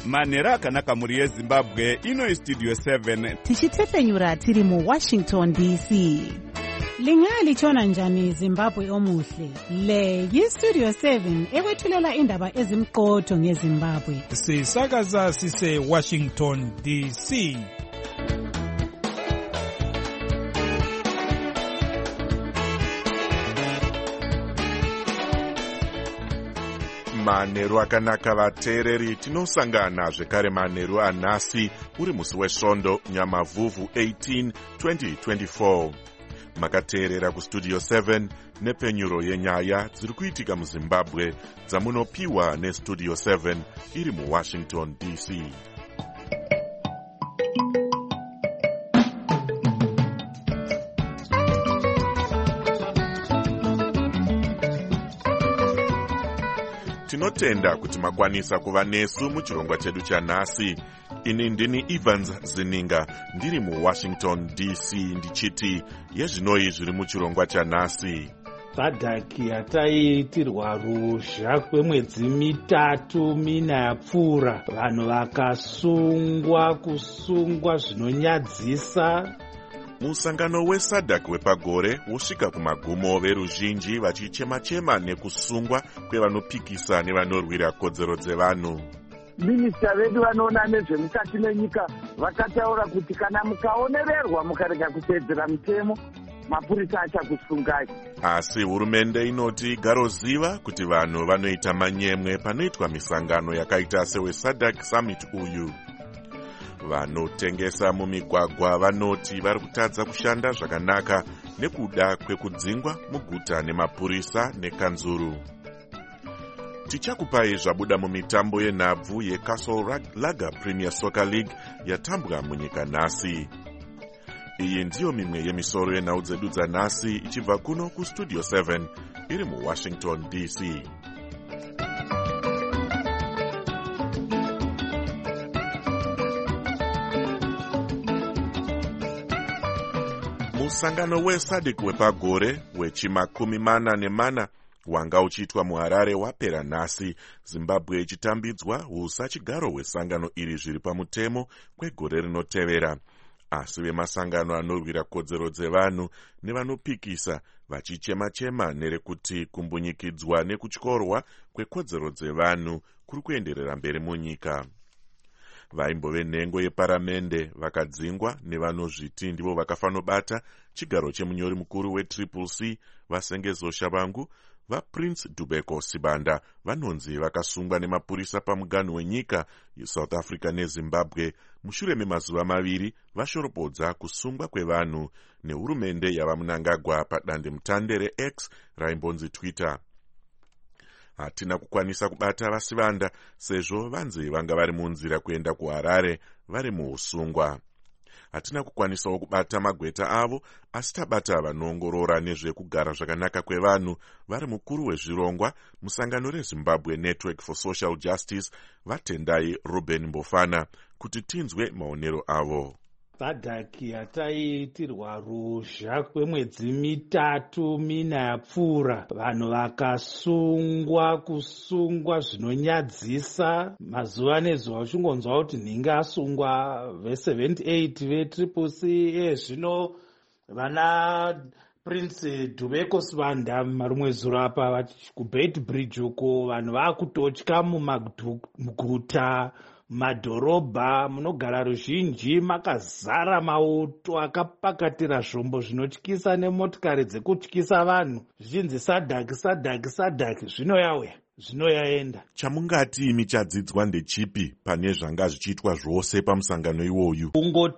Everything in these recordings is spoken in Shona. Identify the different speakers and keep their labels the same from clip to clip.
Speaker 1: manhero akanaka mhuri yezimbabwe. Ino istudio 7
Speaker 2: tichitefenyura tiri muWashington DC. Lingalitshona njani Zimbabwe omuhle? Le yistudio 7 ekwethulela indaba ezimqotho ngeZimbabwe.
Speaker 3: Sisakaza sise Washington DC.
Speaker 4: Manheru akanaka vateereri, tinosangana zvekare manheru anhasi uri musi wesvondo Nyamavhuvhu 18 2024. Makateerera kustudio 7 nepenyuro yenyaya dziri kuitika muZimbabwe dzamunopiwa nestudio 7 iri muWashington DC. Tinotenda kuti makwanisa kuva nesu muchirongwa chedu chanhasi. Ini ndini Evans Zininga ndiri muWashington DC ndichiti yezvinoi zviri muchirongwa chanhasi.
Speaker 5: Sadhaki yataitirwa ruzha kwemwedzi 3-4 yapfuura, vanhu kusungwa zvinonyadzisa.
Speaker 4: Musangano weSADC wepagore wosvika kumagumo, veruzhinji vachichema-chema nekusungwa kwevanopikisa nevanorwira kodzero dzevanhu.
Speaker 6: Minista vedu vanoona nezvemukati menyika vakataura kuti kana mukaonererwa mukarega kuteedzera mutemo, mapurisa achakusungai.
Speaker 4: Asi hurumende inoti garoziva kuti vanhu vanoita manyemwe panoitwa misangano yakaita seweSADC Summit uyu. Vanotengesa mumigwagwa vanoti vari kutadza kushanda zvakanaka nekuda kwekudzingwa muguta nemapurisa nekanzuru. Tichakupai zvabuda mumitambo yenhabvu yeCastle Lager Premier Soccer League yatambwa munyika nhasi. Iyi ndiyo mimwe yemisoro yenhau dzedu dzanhasi ichibva kuno kustudio 7 iri muWashington DC. Musangano weSADC wepagore wechi40 wanga uchiitwa muHarare wapera nhasi, Zimbabwe ichitambidzwa usachigaro hwesangano iri zviri pamutemo kwegore rinotevera. Asi vemasangano anorwira kodzero dzevanhu nevanopikisa vachichema-chema nerekuti kumbunyikidzwa nekutyorwa kwekodzero dzevanhu kuri kuenderera mberi munyika. Vaimbove nhengo yeparamende vakadzingwa nevanozviti ndivo vakafanobata chigaro chemunyori mukuru weCCC Vasengezo Shabangu. VaPrince Dubeko Sibanda vanonzi vakasungwa nemapurisa pamuganhu wenyika yeSouth Africa neZimbabwe mushure memazuva 2 vashoropodza kusungwa kwevanhu nehurumende yavaMnangagwa padandemutande reX raimbonzi Twitter. Hatina kukwanisa kubata vasivanda sezvo vanzi vanga vari munzira kuenda kuHarare vari muusungwa. Hatina kukwanisawo kubata magweta avo, asi tabata vanoongorora nezvekugara zvakanaka kwevanhu vari mukuru wezvirongwa musangano reZimbabwe Network for Social Justice vaTendai Ruben Mbofana kuti tinzwe maonero avo.
Speaker 5: Sadhaki yataitirwa ruzha kwemwedzi 3-4 yapfuura, vanhu kusungwa zvinonyadzisa. Mazuva nezuva uchingonzwa kuti nhingi asungwa ve78 veCCC. Zvino vana Prince Dubeko Sibanda marumwe zuro apa kuBeit Bridge uko vanhu vakutotya muguta, madhorobha munogara ruzhinji makazara mauto akapakatira zvombo zvinotyisa nemotokari dzekutyisa vanhu zvichinzi SADC. Zvino yauya, zvino yaenda.
Speaker 4: Chamungati imi chadzidzwa ndechipi pane zvanga zvichiitwa zvose pamusangano iwoyu?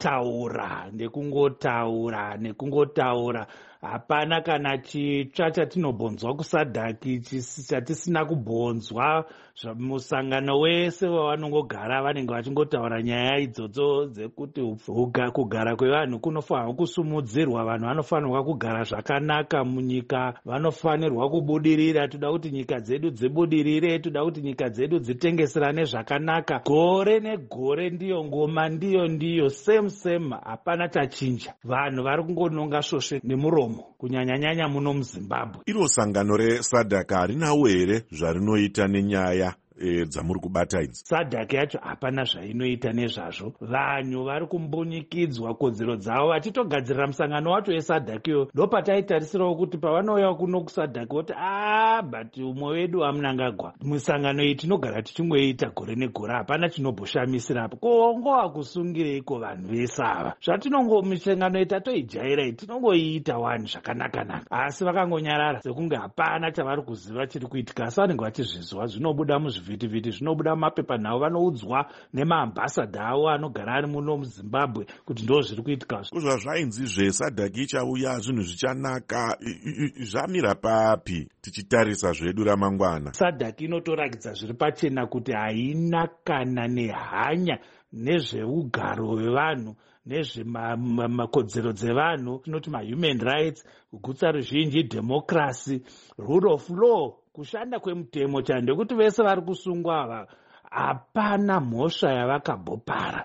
Speaker 5: Kungotaura. Hapana kana chitsva chatinobonzwa kuSADC chatisina kubonzwa. Musangano wese wavanongogara vanenge vachingotaura nyaya idzodzo dzekuti kugara kwevanhu kunofanirwa kusumudzirwa, vanhu vanofanirwa kugara zvakanaka munyika, vanofanirwa kubudirira. Toda kuti nyika dzedu dzibudirire, toda kuti nyika dzedu dzitengeserane zvakanaka. Gore negore ndiyo ngoma, ndiyo same, hapana tachinja. Vanhu vari kungononga svosve nemuromo kunyanya muno muZimbabwe.
Speaker 4: Iro sangano reSADC harinawo here zvarinoita nenyaya dzamuri kubata idzi?
Speaker 5: SADC yacho hapana zvainoita nezvazvo. Vanhu vari kumbunyikidzwa kodzero dzavo vachitogadzirira musangano wacho weSADC iyo. Ndopataitarisirawo kuti pavanouya kuno kuSADC voti but umwe wedu amunangagwa. Musangano iyi tinogara tichingoita gore negore, hapana chinomboshamisirepo. Ko ngova kusungireiko vanhu vese ava? Misangano tatoijaira tinongoiita wani zvakanaka-naka, asi vakangonyarara sekunge hapana chavari kuziva chiri kuitika. Asi vanenge vachizvizwa, zvinobuda muzvivhitivhiti, zvinobuda mumapepanhau, vanoudzwa nemaambasadha avo anogara ari muno muZimbabwe kuti ndo zviri kuitika.
Speaker 4: Kuzva zvainzizve SADC ichauya zvinhu zvichanaka, zvamira papi tichitarisa zvedu ramangwana?
Speaker 5: SADC inotorakidza zviri pachena kuti haina kana nehanya nezveugaro hwevanhu, nezvemakodzero dzevanhu, tinoti mahuman rights, kugutsa ruzhinji, democracy, rule of law, kushanda kwemutemo chani. Ndekuti vese vari kusungwa ava hapana mhosva yavakambopara.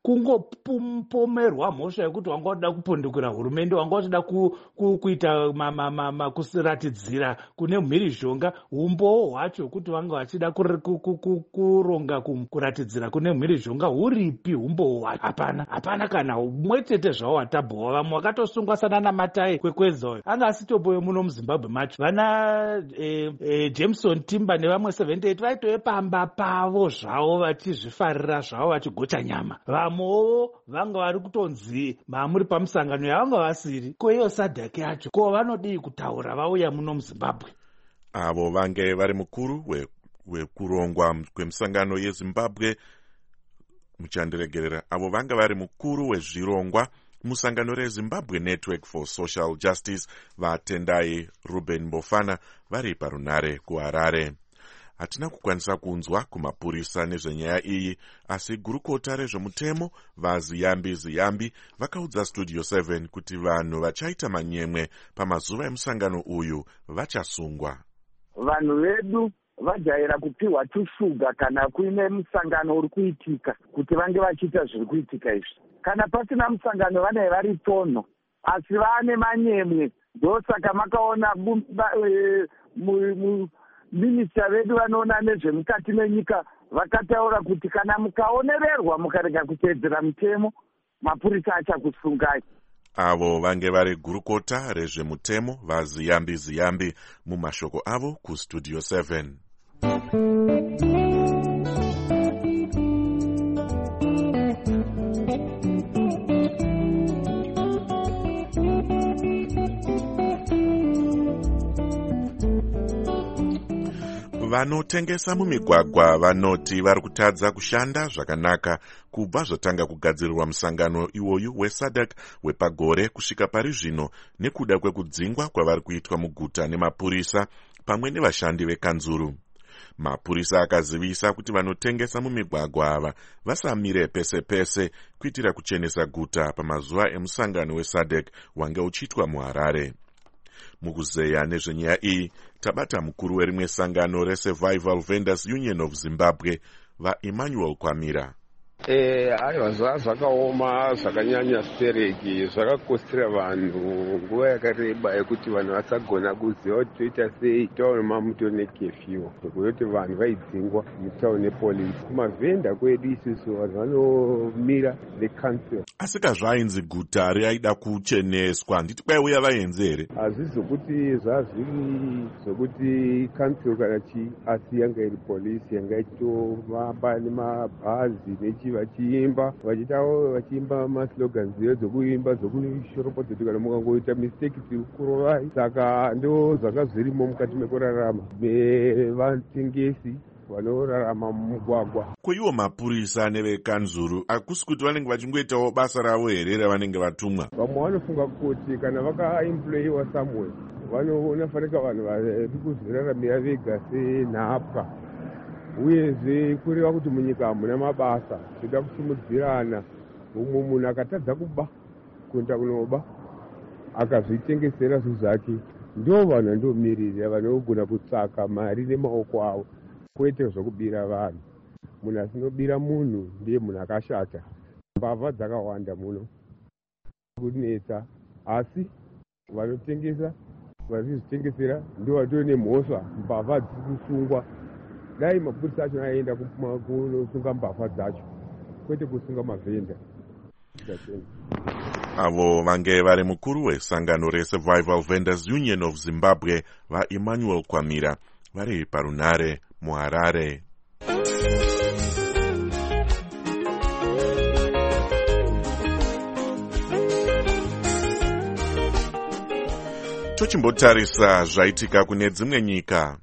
Speaker 5: Kungopomerwa mhosva yekuti wanga wachida kupundukira hurumende, wanga wachida kuita kusiratidzira kune mhirizhonga, umbowo hwacho kuti vanga vachida kuronga kuratidzira kune mhirizhonga huripi humbowo hwacho? Hapana kana umwe chete zvavo watabhowa. Vamwe vakatosungwa sanana Matai Kwekwedza uyo anga asitopoyo muno muZimbabwe macho. Vana Jameson Timber nevamwe 78 vaitowe pamba pavo zvavo vachizvifarira zvavo vachigocha nyama. Vamwewo vanga vari kutonzi mamuri pamusangano yavanga vasiri. Ko iyo SADC yacho ko vanodii kutaura vauya muno muZimbabwe?
Speaker 4: Avo vange vari mukuru wekurongwa kwemusangano yeZimbabwe, muchandiregerera, avo vanga vari mukuru wezvirongwa musangano reZimbabwe Network for Social Justice, vaTendai Ruben Mbofana, vari parunare kuHarare. Hatina kukwanisa kunzwa kumapurisa nezvenyaya iyi, asi gurukota rezvemutemo vaZiyambi vakaudza Studio 7 kuti vanhu vachaita manyemwe pamazuva emusangano uyu vachasungwa.
Speaker 6: Vanhu vedu vajaira kupiwa tushuga kana kuine musangano uri kuitika kuti vange vachiita zviri kuitika izvi. Kana pasina musangano vane vari tono, asi vane manyemwe. Ndosaka makaona minisita vedu vanoona nezvemukati menyika vakataura kuti kana mukaonererwa mukarega kuteedzera mutemo, mapurisa achakusungai.
Speaker 4: Avo vange vari gurukota rezvemutemo vaZiyambi mumashoko avo kuStudio 7. Vanotengesa mumigwagwa vanoti vari kutadza kushanda zvakanaka kubva zvotanga kugadzirirwa musangano iwoyu weSADC wepagore kusvika pari zvino, nekuda kwekudzingwa kwavari kuitwa muguta nemapurisa pamwe nevashandi vekanzuru. Mapurisa akazivisa kuti vanotengesa mumigwagwa ava vasamire pese pese kuitira kuchenesa guta pamazuva emusangano weSADC wange uchiitwa muHarare. Mukuzeya nezvenyaya iyi tabata mukuru werimwe sangano reSurvival Vendors Union of Zimbabwe, vaEmmanuel Kwamira.
Speaker 7: Aiwa, zvakaoma, zvakanyanya stereki, zvakakosera vanhu nguva yakareba yekuti vanhu vasagona kuziva kuti toita sei. Taona mutone kefyu kuti vanhu vaidzingwa mutaune nepolisi. Kumavhenda kwedu isusu vanhu vanomira necouncil.
Speaker 4: Asika zvainzi guta riaida kucheneswa, nditi kwaiuya vaenzi here?
Speaker 7: Hazvisi zokuti zvazviri zokuti council kana chi, asi yanga iri polisi yanga ichitovamba nemabhazi vachiimba maslogans dzokuimba dzokushoropodza kuti kana mukangoita mistake tikurovai. Saka ndo zvanga zvirimo mukati mekurarama nevatengesi vanorarama mumugwagwa.
Speaker 4: Kuiwo mapurisa nevekanzuru hakusi kuti vanenge vachingoitawo basa ravo here ravanenge vatumwa?
Speaker 7: Vamwe vanofunga kuti kana vakaemployiwa somewhere vanofanika vanhu vari kuzviraramira vega senhapwa, uyezve kureva kuti munyika hamuna mabasa, toda kusimudzirana. Umwe munhu akatadza kuba kuenda kunoba akazvitengesera zvinhu zvake, ndo vanhu vandomirira vanogona kutsvaka mari nemaoko avo, kwete zvokubira vanhu. Munhu asinobira munhu ndiye munhu akashata. Mbavha dzakawanda muno kunetsa, asi vanotengesa vachizvitengesera ndo vatori nemhosva. Mbavha dziri kusungwa dai mapurisa acho aenda kunosunga mbavha dzacho kwete kusunga mavhenda.
Speaker 4: avo vange vari mukuru wesangano reSurvival Vendors Union of Zimbabwe vaEmmanuel Kwamira vari parunare muHarare. Tochimbotarisa zvaitika kune dzimwe nyika.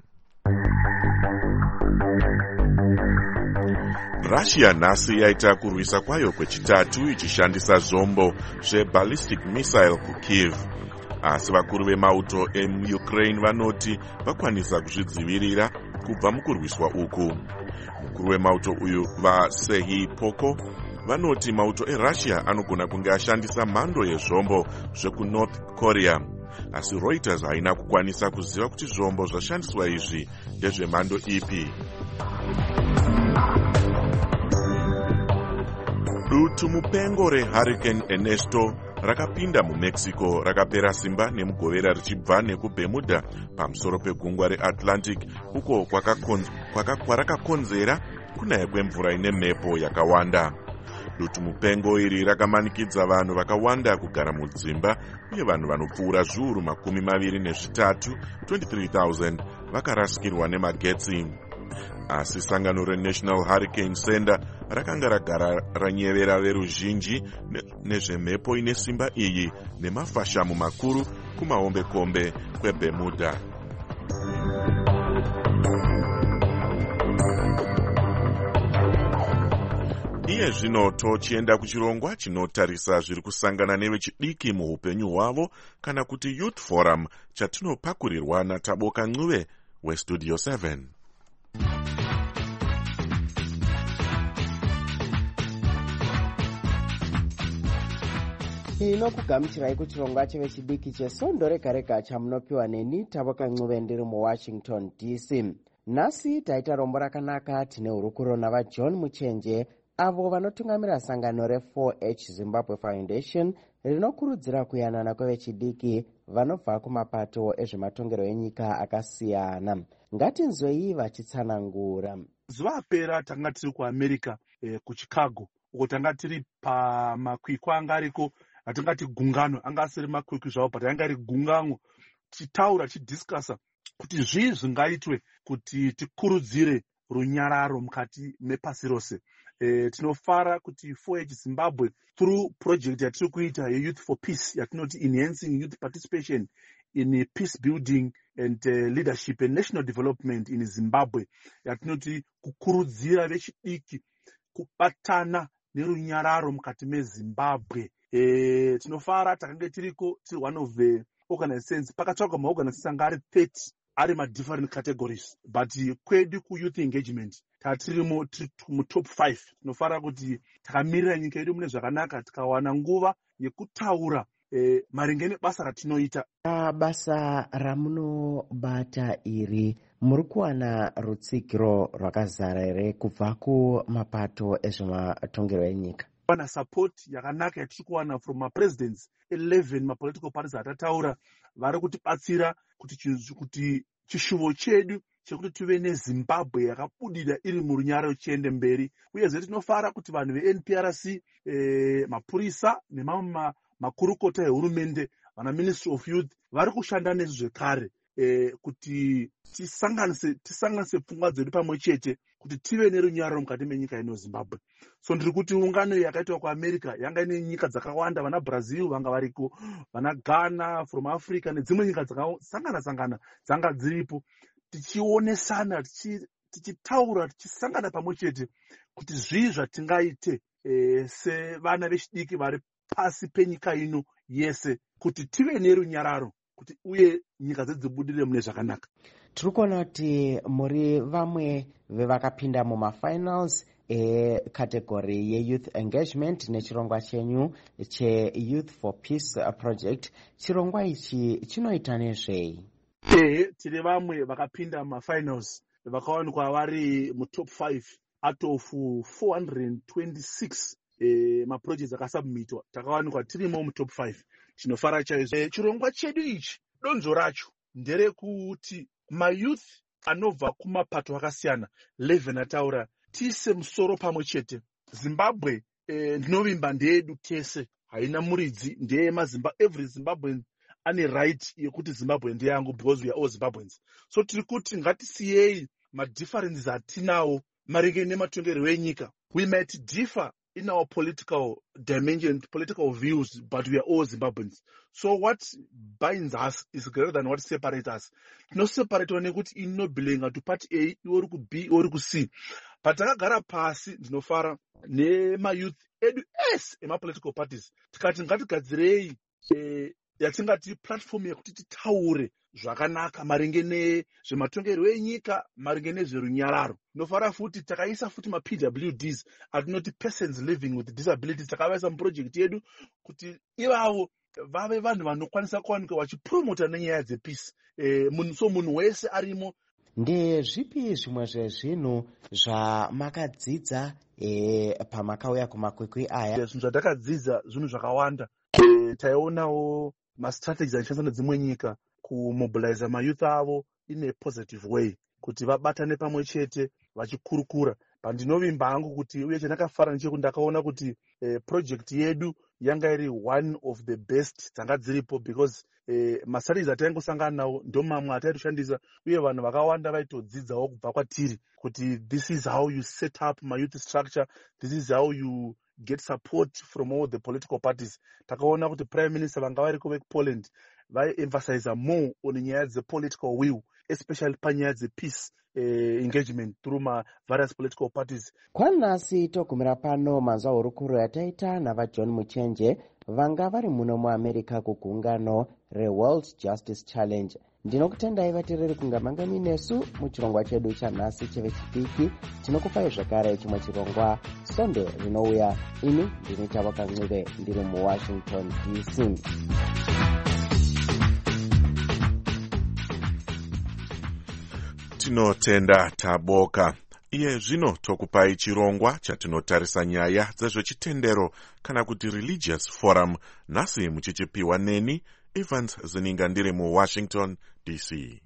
Speaker 4: Russia nhasi yaita kurwisa kwayo kwechitatu ichishandisa zvombo zveballistic missile kuKyiv, asi vakuru vemauto emuUkraine vanoti vakwanisa kuzvidzivirira kubva mukurwiswa uku. Mukuru wemauto uyu vaSerhiy Poko vanoti mauto eRussia anogona kunge ashandisa mhando yezvombo zvekuNorth Korea, asi Reuters haina kukwanisa kuziva kuti zvombo zvashandiswa izvi ndezvemhando ipi. Dutu mupengo reHurricane Ernesto rakapinda muMexico rakapera simba nemugovera richibva nekuBermuda pamusoro pegungwa reAtlantic, uko kwarakakonzera kunaya kwemvura ine mhepo yakawanda. Dutu mupengo iri rakamanikidza vanhu vakawanda kugara mudzimba, uye vanhu vanopfuura zviuru 23 23,000 vakarasikirwa nemagetsi. Asi sangano reNational Hurricane Center rakanga ragara ranyevera veruzhinji nezvemhepo ine simba iyi nemafashamu makuru kumahombekombe kweBermuda. Iye zvino tochienda kuchirongwa chinotarisa zviri kusangana nevechidiki muupenyu hwavo, kana kuti Youth Forum, chatinopakurirwa naTaboka Ncube weStudio 7.
Speaker 8: Inokugamuchirai kuchirongwa chevechidiki chesondo rega rega chamunopiwa neni Taboka Ncube ndiri muWashington DC. Nhasi taita rombo rakanaka tine hurukuro navaJohn Muchenje, avo vanotungamira sangano re4H Zimbabwe Foundation rinokurudzira kuyanana kwevechidiki vanobva kumapato ezvematongero enyika akasiyana. Ngatinzwei vachitsanangura.
Speaker 9: Zuva apera tanga tiri kuAmerica kuChicago, uko tanga tiri pamakwikwa anga ariko atingati gungano, anga asiri makwikwi zvavo, but anga ari gungano, tichitaura tichidiscussa kuti zvii zvingaitwe kuti tikurudzire runyararo mukati mepasi rose. Tinofara kuti 4H Zimbabwe through project yatiri kuita yeYouth for Peace, yatinoti enhancing youth participation in peace building and leadership and national development in Zimbabwe, yatinoti kukurudzira vechidiki kubatana nerunyararo mukati meZimbabwe. Tinofara takange tiriko tiri one of the organizations, pakatsvagwa maorganizations anga ari 30 ari madifferent categories, but kwedu kuyouth engagement tatiri mutop 5. Tinofara kuti takamirira nyika yedu mune zvakanaka, tikawana nguva yekutaura maringe nebasa ratinoita.
Speaker 8: Basa ramunobata iri muri kuwana rutsigiro rwakazara here kubva kumapato ezvematongero enyika?
Speaker 9: Wana support yakanaka yatiri kuwana from mapresidents 11 mapolitical parties atataura, vari kutibatsira kuti chishuvo chedu chekuti tuve neZimbabwe yakabudira iri murunyararo chiende mberi. Uyezve tinofara kuti vanhu veNPRC, mapurisa nemamwe makurukota ehurumende, vana Ministry of Youth, vari kushanda nesu zvekare kuti tisanganise pfungwa dzedu pamwe chete kuti tive nerunyararo mukati menyika ino Zimbabwe. So ndiri kuti ungano yakaitwa kuAmerica yanga ine nyika dzakawanda, vana Brazil vanga variko, vana Ghana from Africa nedzimwe nyika dzakasangana dzanga dziripo, tichionesana, tichitaura, tichisangana pamwe chete kuti zvii zvatingaite sevana vechidiki vari pasi penyika ino yese kuti tive nerunyararo, kuti uye nyika dzedu dzibudire mune zvakanaka.
Speaker 8: Tiri kuona kuti muri vamwe vevakapinda mumafinals ekategori yeYouth Engagement nechirongwa chenyu cheYouth for Peace Project. Chirongwa ichi chinoita nezvei?
Speaker 9: Tiri vamwe vakapinda mumafinals, vakawanikwa vari mutop 5 out of 426 maprojects akasubmitwa, takawanikwa tirimo mutop 5. Chinofara chaizvo. Chirongwa chedu ichi donzo racho nderekuti mayouth anobva kumapato akasiyana 11 ataura tise musoro pamwe chete. Zimbabwe ndinovimba ndeyedu tese, haina muridzi, every Zimbabwean ane right yekuti Zimbabwe ndeyangu because we are all Zimbabweans. So tiri kuti ngatisiyei madifferences atinawo maringe nematongerwo enyika. We might differ in our political dimension, political views, but we are all Zimbabweans. So what binds us is greater than what separates us. No separate nekuti inobilenga to party A, iwori ku B, iwori ku C. Patakagara pasi ndinofara nemayouth edu emapolitical parties. Tikati ngatigadzirei yatingati platform yekuti titaure zvakanaka maringe nezvematongerwo enyika, maringe nezverunyararo. Nofara futi takaisa futi ma-PWDs atinoti persons living with disabilities, takavaisa muproject yedu kuti ivavo vave vanhu vanokwanisa kuwanika vachipromota nenyaya dzepeace. So munhu wese arimo.
Speaker 8: Ndezvipi zvimwe zvezvinhu zvamakadzidza pamakauya kumakwikwi aya?
Speaker 9: Zvinhu zvatakadzidza zvinhu zvakawanda. Taionawo mastrategies anoshandiswa nedzimwe nyika kumobilize mayouth avo in a positive way, kuti vabatane pamwe chete vachikurukura. Pandinovimba hangu kuti uye chandakafara ndechekuti ndakaona kuti project yedu yanga iri one of the best dzanga dziripo, because mastrategies ataingosangana nawo ndo mamwe ataitoshandisa, uye vanhu vakawanda vaitodzidzawo kubva kwatiri kuti this is how you set up my youth structure, this is how you get support from all the political parties. Takaona kuti prime minister vanga variko vekupoland vai-emphasize more on nyaya dzepolitical will, especially panyaya dzepeace engagement through various political parties.
Speaker 8: Kwanhasi togumira pano manzwa hurukuro yataita navaJohn Muchenje vanga vari muno muAmerica kugungano reWorld Justice Challenge. Ndinokutendai vateereri kunga manga minesu muchirongwa chedu chanhasi chevechidiki. Tinokupai zvakare chimwe chirongwa Sonde rinouya. Ini ndini Tavakanxive ndiri muWashington DC.
Speaker 4: Tinotenda Taboka. Iye zvino tokupai chirongwa chatinotarisa nyaya dzezvechitendero kana kuti religious forum. Nhasi muchichipiwa neni Evans Zininga ndiri muWashington DC.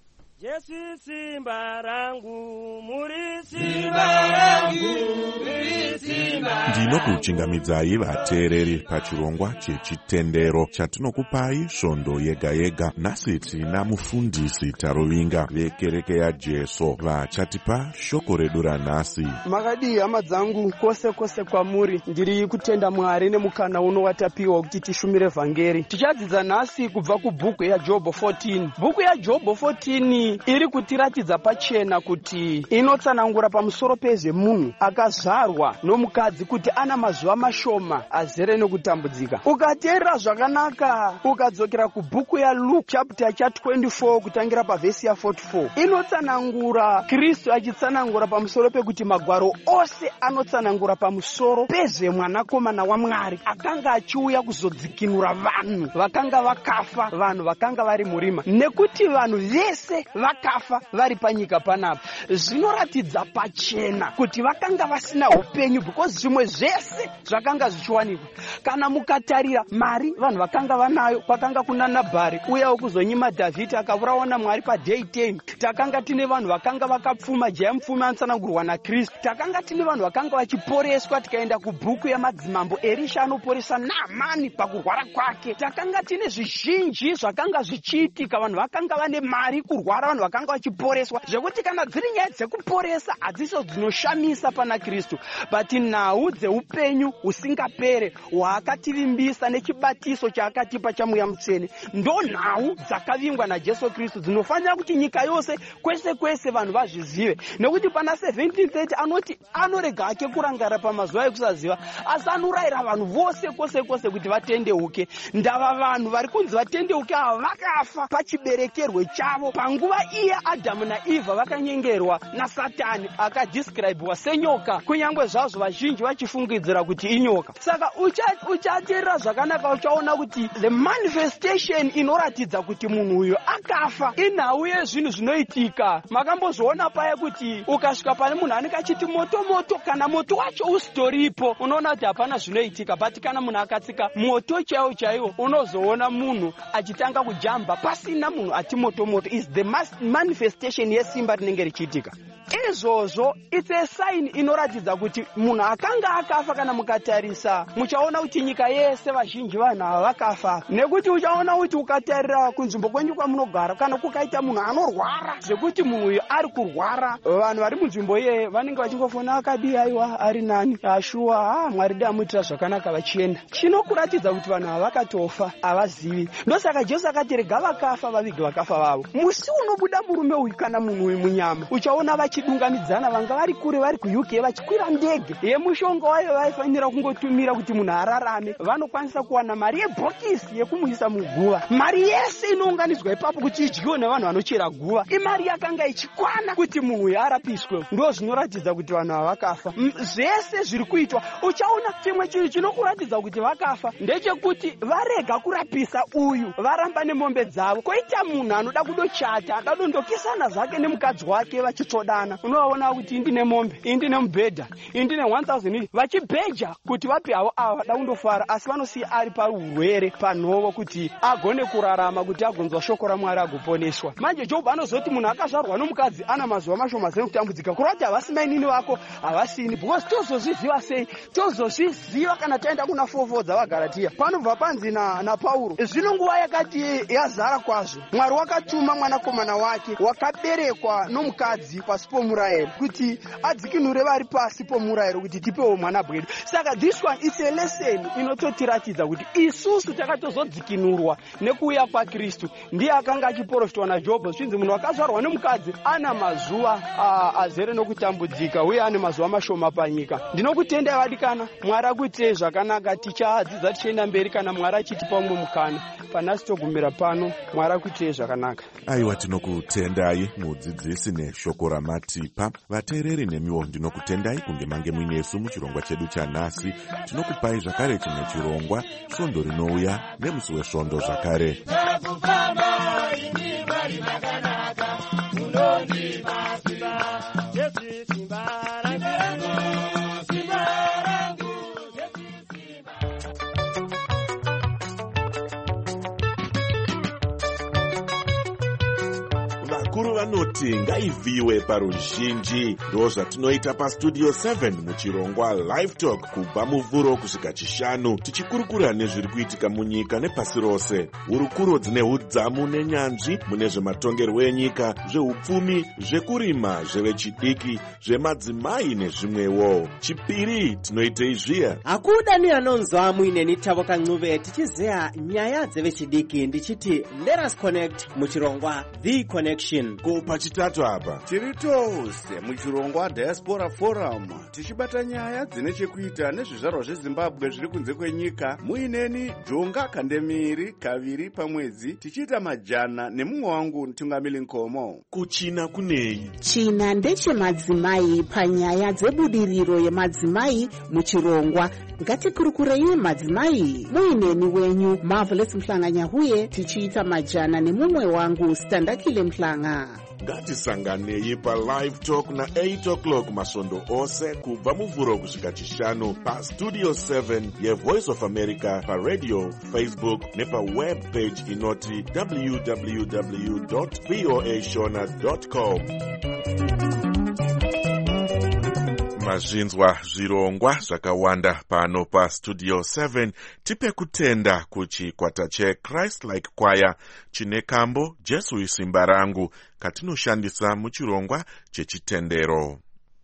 Speaker 10: Jesu simba rangu, muri simba rangu, muri simba.
Speaker 4: Ndinokuchingamidzai vateereri pachirongwa chechitendero chatinokupai svondo yega yega. Nhasi tina mufundisi Tarovinga vekereke yaJesu vachatipa shoko redu ranhasi.
Speaker 11: Makadii hama dzangu, kose kose kwamuri, ndiri kutenda Mwari nemukana uno watapiwa kuti tishumire vhangeri. Tichadzidza nhasi kubva kubhuku yaJobho 14. Bhuku yaJobho 14 iri kutiratidza pachena kuti inotsanangura pamusoro pezvemunhu akazvarwa nomukadzi kuti ana mazuva mashoma azere nekutambudzika. Ukateerera zvakanaka ukadzokera kubhuku yaLuke chapter cha 24 kutangira pavhesi ya 44, inotsanangura Kristu achitsanangura pamusoro pekuti magwaro ose anotsanangura pamusoro pezvemwanakomana waMwari akanga achiuya kuzodzikinura vanhu vakanga vakafa, vanhu vakanga vari murima, nekuti vanhu vese vakafa vari panyika panapa. Zvinoratidza pachena kuti vakanga vasina upenyu, because zvimwe zvese zvakanga zvichiwanikwa. Kana mukatarira mari vanhu vakanga vanayo, kwakanga kuna Nabhari uya wekuzonyima Dhavhidhi akaurawa naMwari paday 10. Takanga tine vanhu vakanga vakapfuma, jaya mupfumi anotsanangurwa naKristu. Takanga tine vanhu vakanga vachiporeswa, tikaenda kubhuku yamadzimambo Elisha anoporesa Naamani pakurwara kwake. Takanga tine zvizhinji zvakanga zvichiitika, vanhu vakanga vane mari kurwara, vanhu vakanga vachiporeswa, zvekuti kana dziri nyaya dzekuporesa hadziso dzinoshamisa pana Kristu, but nhau dzeupenyu husingapere hwaakativimbisa nechibatiso chaakatipa chamweya mutsvene ndo nhau dzakavingwa naJesu Kristu dzinofanira kuti nyika yose kwese kwese vanhu vazvizive. Nekuti pana 1730 anoti anorega hake kurangara pamazuva ekusaziva, asi anorayira vanhu vose kwose kwose kuti vatendeuke. Ndava vanhu vari kunzi vatendeuke ava vakafa pachiberekerwe chavo panguva iye Adhamu naEvha vakanyengerwa naSatani akadescribewa senyoka, kunyange zvazvo vazhinji vachifungidzira kuti inyoka. Saka uchateerera zvakanaka uchaona kuti the manifestation inoratidza kuti munhu uyo akafa inhau yezvinhu zvinoitika zvinoitika. Makambozoona paya kuti ukasvika pane munhu anenge achiti moto kana moto wacho usitoripo unoona kuti hapana zvinoitika, but kana munhu akatsika moto chaiwo unozoona munhu achitanga kujamba pasina munhu ati moto is the manifestation yesimba rinenge richiitika. Izvozvo it's a sign inoratidza kuti munhu akanga akafa. Kana mukatarisa muchaona kuti nyika yese vazhinji vanhu ava vakafa, nekuti uchaona kuti ukatarira kunzvimbo kwenyu kwamunogara kana kukaita munhu anorwara zvekuti munhu uyu ari kurwara, vanhu vari munzvimbo iye vanenge vachingofona akadii, aiwa ari nani, ashuwa Mwari damuitira zvakanaka vachienda. Chinokuratidza kuti vanhu ava vakatofa, havazivi. Ndosaka Jesu akati rega vakafa vavige vakafa vavo. Musi unobuda murume uyu kana munhu uyu munyama uchaona vachidungamidzana, vanga vari kure vari kuUK vachikwira ndege yemushonga wayo vaifanira kungotumira kuti munhu ararame. Vanokwanisa kuwana mari yebhokisi yekumuisa muguva. Mari yese inounganidzwa ipapo kuti idyiwe nevanhu vanochera guva, imari yakanga ichikwana kuti munhu uyu arapiswe. Ndo zvinoratidza kuti vanhu ava vakafa. Zvese zviri kuitwa, uchaona chimwe chinhu chinokuratidza kuti vakafa ndechekuti varega kurapisa uyu, varamba nemombe dzavo. Koita munhu anoda kudochata akadondokisana zvake nemukadzi wake vachitodana, unovaona kuti indine mombe, indine mubhedha, indine 1000 vachibheja kuti vapi havo ava vada kundofara, asi vanosiya ari paurwere panhovo kuti agone kurarama, kuti agonzwa shoko raMwari agoponeswa. Manje Jobho anozoti munhu akazvarwa nomukadzi ana mazuva mashoma zeno kutambudzika, kurati havasi mainini vako havasini, because tozozviziva sei? Tozozviziva kana taenda kuna 4:4 dzavaGaratia. Panobva panzi naPauro, zvino nguva yakati yazara kwazvo, Mwari wakatuma mwanakomana wake wakaberekwa nomukadzi pasi pomurayiro kuti adzikinure vari pasi pomurayiro kuti tipewo mwana bwedu. Saka this one it's a lesson inototiratidza kuti isusu takatozodzikinurwa nekuuya kwaKristu. Ndiye akanga achiprofitwa naJobho, zvinzi munhu akazvarwa nemukadzi ana mazuva azere nokutambudzika uye ane mazuva mashoma panyika. Ndinokutendai vadikana, Mwari akuitirei zvakanaka. Tichadzidza tichienda mberi kana Mwari achitipa mumwe mukana. Panasi togumira pano, Mwari akuitirei zvakanaka.
Speaker 4: Aiwa, tinokutendai mudzidzisi neshoko ramatipa. Vateereri nemiwo ndinokutendai kunge mange muinesu muchirongwa chedu chanhasi. Tinokupai zvakare chimwe chirongwa, svondo rinouya nemusi wesvondo zvakare. Vakuru vanoti ngaivhiwe paruzhinji. Ndo zvatinoita pastudio 7 muchirongwa Live Talk kubva muvhuro kusvika chishanu, tichikurukura nezviri kuitika munyika nepasi rose. Hurukuro dzine udzamu nenyanzvi mune zvematongerwo enyika, zveupfumi, zvekurima, zvevechidiki, zvemadzimai nezvimwewo. Chipiri tinoitei zviya.
Speaker 8: Hakuda ni anonzwa muineni Tavoka Ncube tichizeya nyaya dzevechidiki, ndichiti let us connect muchirongwa The Connection.
Speaker 1: Ko pachitatu apa tiri tose muchirongwa Diaspora Forum, tichibata nyaya dzine chekuita nezvizvarwa zveZimbabwe zviri kunze kwenyika. Muineni Jonga Kandemiri kaviri pamwedzi, tichiita majana nemumwe wangu Ntungamili Nkomo.
Speaker 2: Kuchina kunei? China ndechemadzimai. Panyaya dzebudiriro yemadzimai muchirongwa ngatikurukurei madzimai. Muineni wenyu Marvelous Mhlanganyahuye, tichiita majana nemumwe wangu Standakile Mhlanga.
Speaker 4: Ngatisanganei paLive Talk na 8 o'clock masvondo ose kubva muvhuro kusvika chishanu pastudio 7 yeVoice of America, paradio, Facebook nepaweb page inoti www.voashona.com. Mazvinzwa zvirongwa zvakawanda pano pastudio 7. Tipe kutenda kuchikwata cheChrist Like Choir chine kambo Jesu isimba rangu katinoshandisa muchirongwa chechitendero.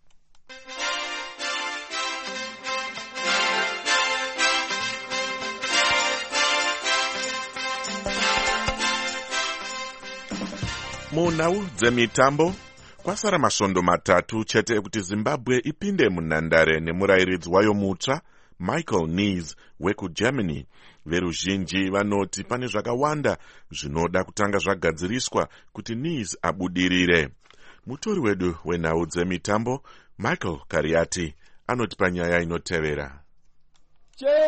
Speaker 4: Munhau dzemitambo, kwasara masvondo matatu chete kuti Zimbabwe ipinde munhandare nemurayiridzi wayo mutsva Michael Nies wekuGermany. Veruzhinji vanoti pane zvakawanda zvinoda kutanga zvagadziriswa kuti Nies abudirire. Mutori wedu wenhau dzemitambo Michael Kariati anoti panyaya inotevera.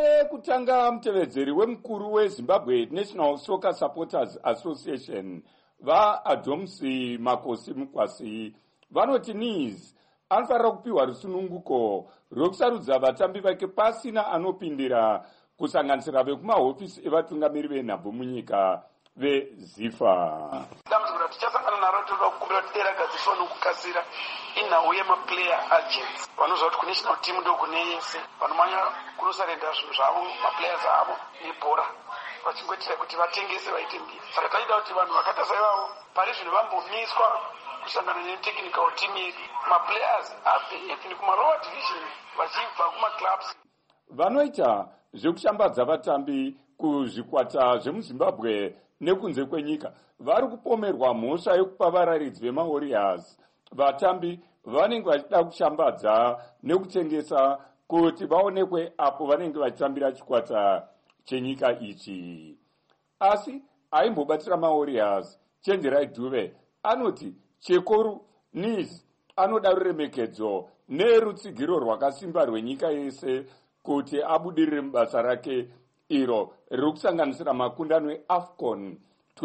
Speaker 12: Chekutanga mutevedzeri wemukuru weZimbabwe National Soccer Supporters Association vaAdomsi Makosi Mukwasi vanoti Nice anofanira kupiwa rusununguko rwokusarudza vatambi vake pasina anopindira, kusanganisira vekumahofisi evatungamiri venhabvu munyika veZIFA.
Speaker 13: Dambudziko ratichasangana naro toda kukumbira kuti dera gadziswa nokukasira inhau yemaplayer agents vanoziva kuti kunational team ndokune yese vanomanya kunosarenda zvinhu zvavo maplayers avo nebhora vachingotira kuti vatengese vaite mbiri. Saka taida kuti vanhu vakaita saivavo pari zvinhu vambomiswa kusangana netechnical team yedu, maplayers abve kumalower division vachibva kumaclubs.
Speaker 12: Vanoita zvekushambadza vatambi kuzvikwata zvemuZimbabwe nekunze kwenyika vari kupomerwa mhosva yekupa vararidzi vemaWarriors vatambi vanenge vachida kushambadza nekutengesa kuti vaonekwe apo vanenge vachitambira chikwata chenyika ichi. Asi aimbobatira maWarriors Chenjerai Dube anoti Chekoru Nice anoda ruremekedzo nerutsigiro rwakasimba rwenyika yese kuti abudirire mubasa rake iro rikusanganisira makundano eAFCON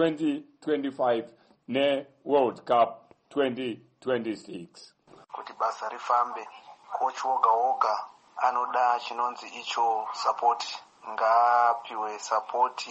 Speaker 12: 2025 neWorld Cup 2026.
Speaker 13: Kuti basa rifambe, coach woga anoda chinonzi icho support. Ngaapiwe support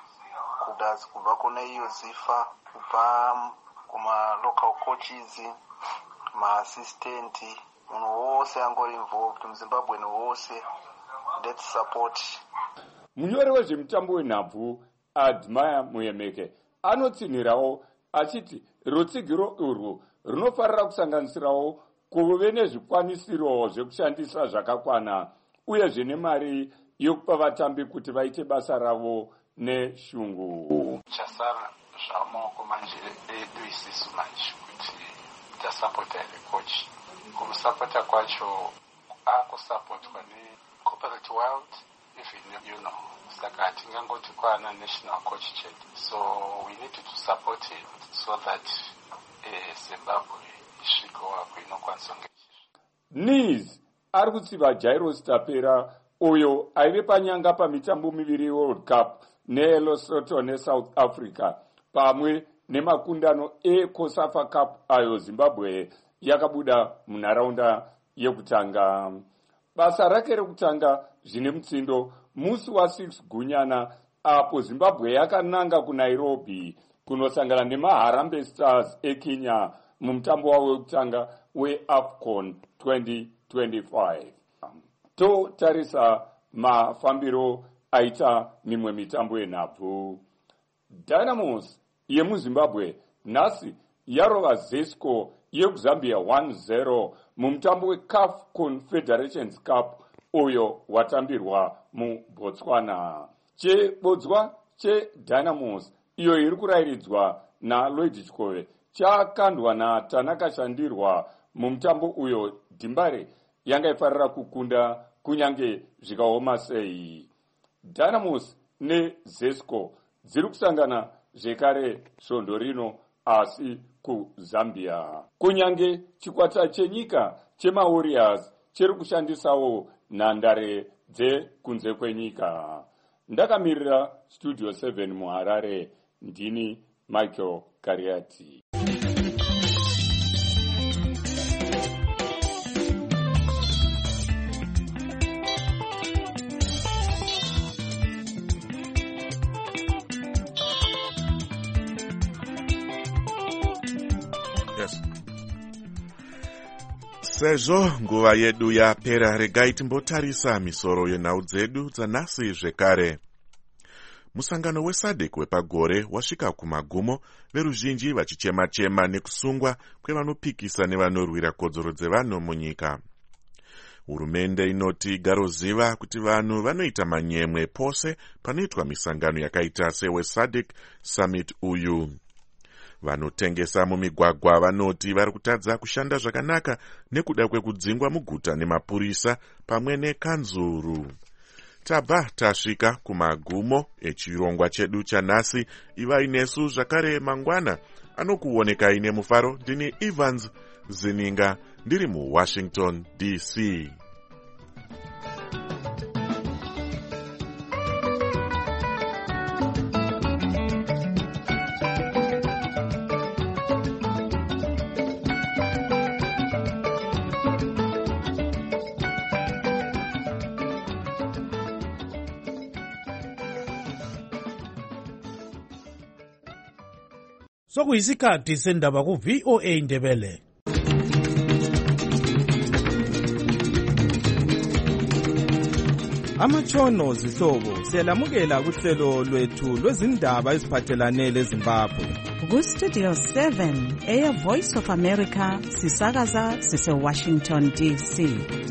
Speaker 13: kubva kuna iyo ZIFA, kubva kuma local coaches, ma-assistant, munhu wose angori involved, muZimbabwe wose. Let's support.
Speaker 12: Munyori wezvemutambo wenhabvu Admire Muyemeke anotsinhirawo achiti rutsigiro urwu runofarira kusanganisirawo kuve nezvikwanisiro zvekushandisa zvakakwana uye zvine mari yokupa vatambi kuti vaite basa ravo neshungu.
Speaker 13: Chasara zvamaoko manje edu isisu manje kuti tasapota coach. Kumusapota kwacho akusapotwa neCorporate World, even saka hatingangoti kwana national coach chetu. So we need to support him so that Zimbabwe isvikowa kwinokwanisa kunge.
Speaker 12: Nice ari kutsiva Jairus Tapera uyo aive panyanga pamitambo miviri World Cup neLesotho neSouth Africa pamwe nemakundano eCOSAFA Cup ayo Zimbabwe yakabuda munharaunda yekutanga. Basa rake rekutanga zvine mutsindo musi wa6 Gunyana apo Zimbabwe yakananga kuNairobi kunosangana nemaHarambe Stars eKenya mumutambo wavo wekutanga weAFCON 2025. Totarisa mafambiro aita mimwe mitambo yenhabvu. Dynamos yemuZimbabwe nhasi yarova Zesco yekuZambia 1-0 mumutambo weCAF Confederations Cup uyo watambirwa muBotswana. Chebodzwa cheDynamos iyo iri kurayiridzwa naLloyd Chikove chakandwa naTanaka Shandirwa mumutambo uyo Dimbare yanga ifarira kukunda kunyange zvikaoma sei. Dynamos neZesco dziri kusangana zvekare svondo rino asi kuZambia. Kunyange chikwata chenyika chemaWarriors chiri kushandisawo nhandare dzekunze kwenyika. Ndakamirira Studio 7 muHarare, ndini Michael Kariati.
Speaker 4: Sezvo nguva yedu yapera, regai timbotarisa misoro yenhau dzedu dzanhasi zvekare. Musangano weSADC wepagore wasvika kumagumo, veruzhinji vachichema-chema nekusungwa kwevanopikisa nevanorwira kodzero dzevanhu munyika. Hurumende inoti garoziva kuti vanhu vanoita manyemwe pose panoitwa misangano yakaita seweSADC Summit uyu. Vanotengesa mumigwagwa vanoti vari kutadza kushanda zvakanaka nekuda kwekudzingwa muguta nemapurisa pamwe nekanzuru. Tabva tasvika kumagumo echirongwa chedu chanhasi. Ivai nesu zvakare mangwana. Anokuonekai nemufaro. Ndini Evans Zininga ndiri muWashington DC.
Speaker 3: Sokuyisikhathi sendaba ku VOA Ndebele. Amatshono zihlobo siyalamukela kuhlelo lwethu lwezindaba eziphathelane leZimbabwe.
Speaker 14: Ku-Studio 7 Air Voice of America sisakaza sise-Washington DC.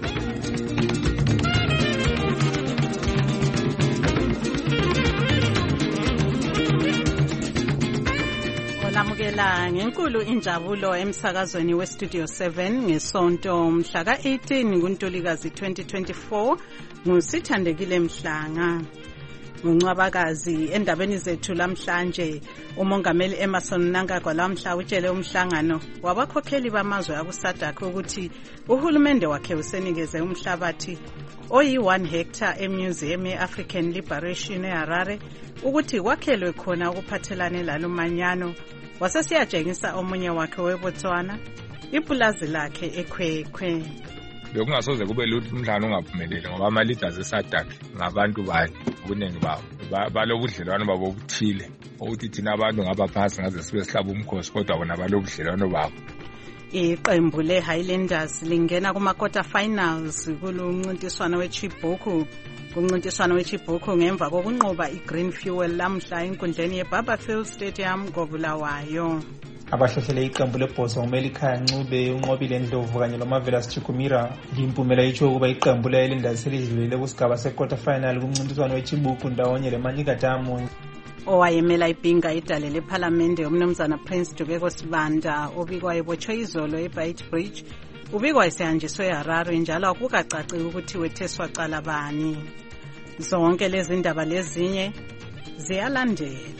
Speaker 14: Olamukela ngenkulu injabulo emsakazweni we-Studio 7 ngesonto mhla ka-18 kuNtulikazi 2024 ngusithandekile Mhlanga. Nguncwabakazi endabeni zethu lamhlanje umongameli Emmerson Mnangagwa lamhla utshele umhlangano wabakhokheli bamazwe akuSADC ukuthi uhulumende wakhe usenikeze umhlabathi oyi-1 hectare eMuseum ye-African Liberation eHarare ukuthi kwakhelwe khona ukuphathelane lalumanyano. Wasesiyatshengisa omunye wakhe weBotswana ipulazi lakhe eKhwekhwe.
Speaker 15: Bekungasoze kube lutho umhlangano ungaphumeleli ngoba ama-leaders eSADC ngabantu banye ubuningi babo balobudlelwano babo obuthile ukuthi thina abantu ngabaphasi ngaze sibe sihlaba umkhosi kodwa bona balobudlelwano babo.
Speaker 14: Iqembu le-Highlanders lingena kuma-quarter finals kulumncintiswano weChibhoko. Kumncintiswano weChibhoko ngemva kokunqoba iGreen Fuel lamhla enkundleni yeBarberfield Stadium koBulawayo.
Speaker 16: Abahlohlele iqembu lebhosa uMelikhaya Ncube unqobile Ndlovu kanye loMarvelous Chikumira. Impumela itsho ukuba iqembu le-Highlanders selidlulile kusigaba se-quarter final kumncintiswano weChibhoko ndawonye leManyika Diamonds. Owayemela ibhinga idale lephalamende umnumzana Prince Dubeko Sibanda obikwa ebotshwe izolo eBeit Bridge ubikwa esehanjiswe eHarare njalo akukacaci ukuthi wetheswa cala bani. Zonke lezi ndaba lezinye ziyalandela.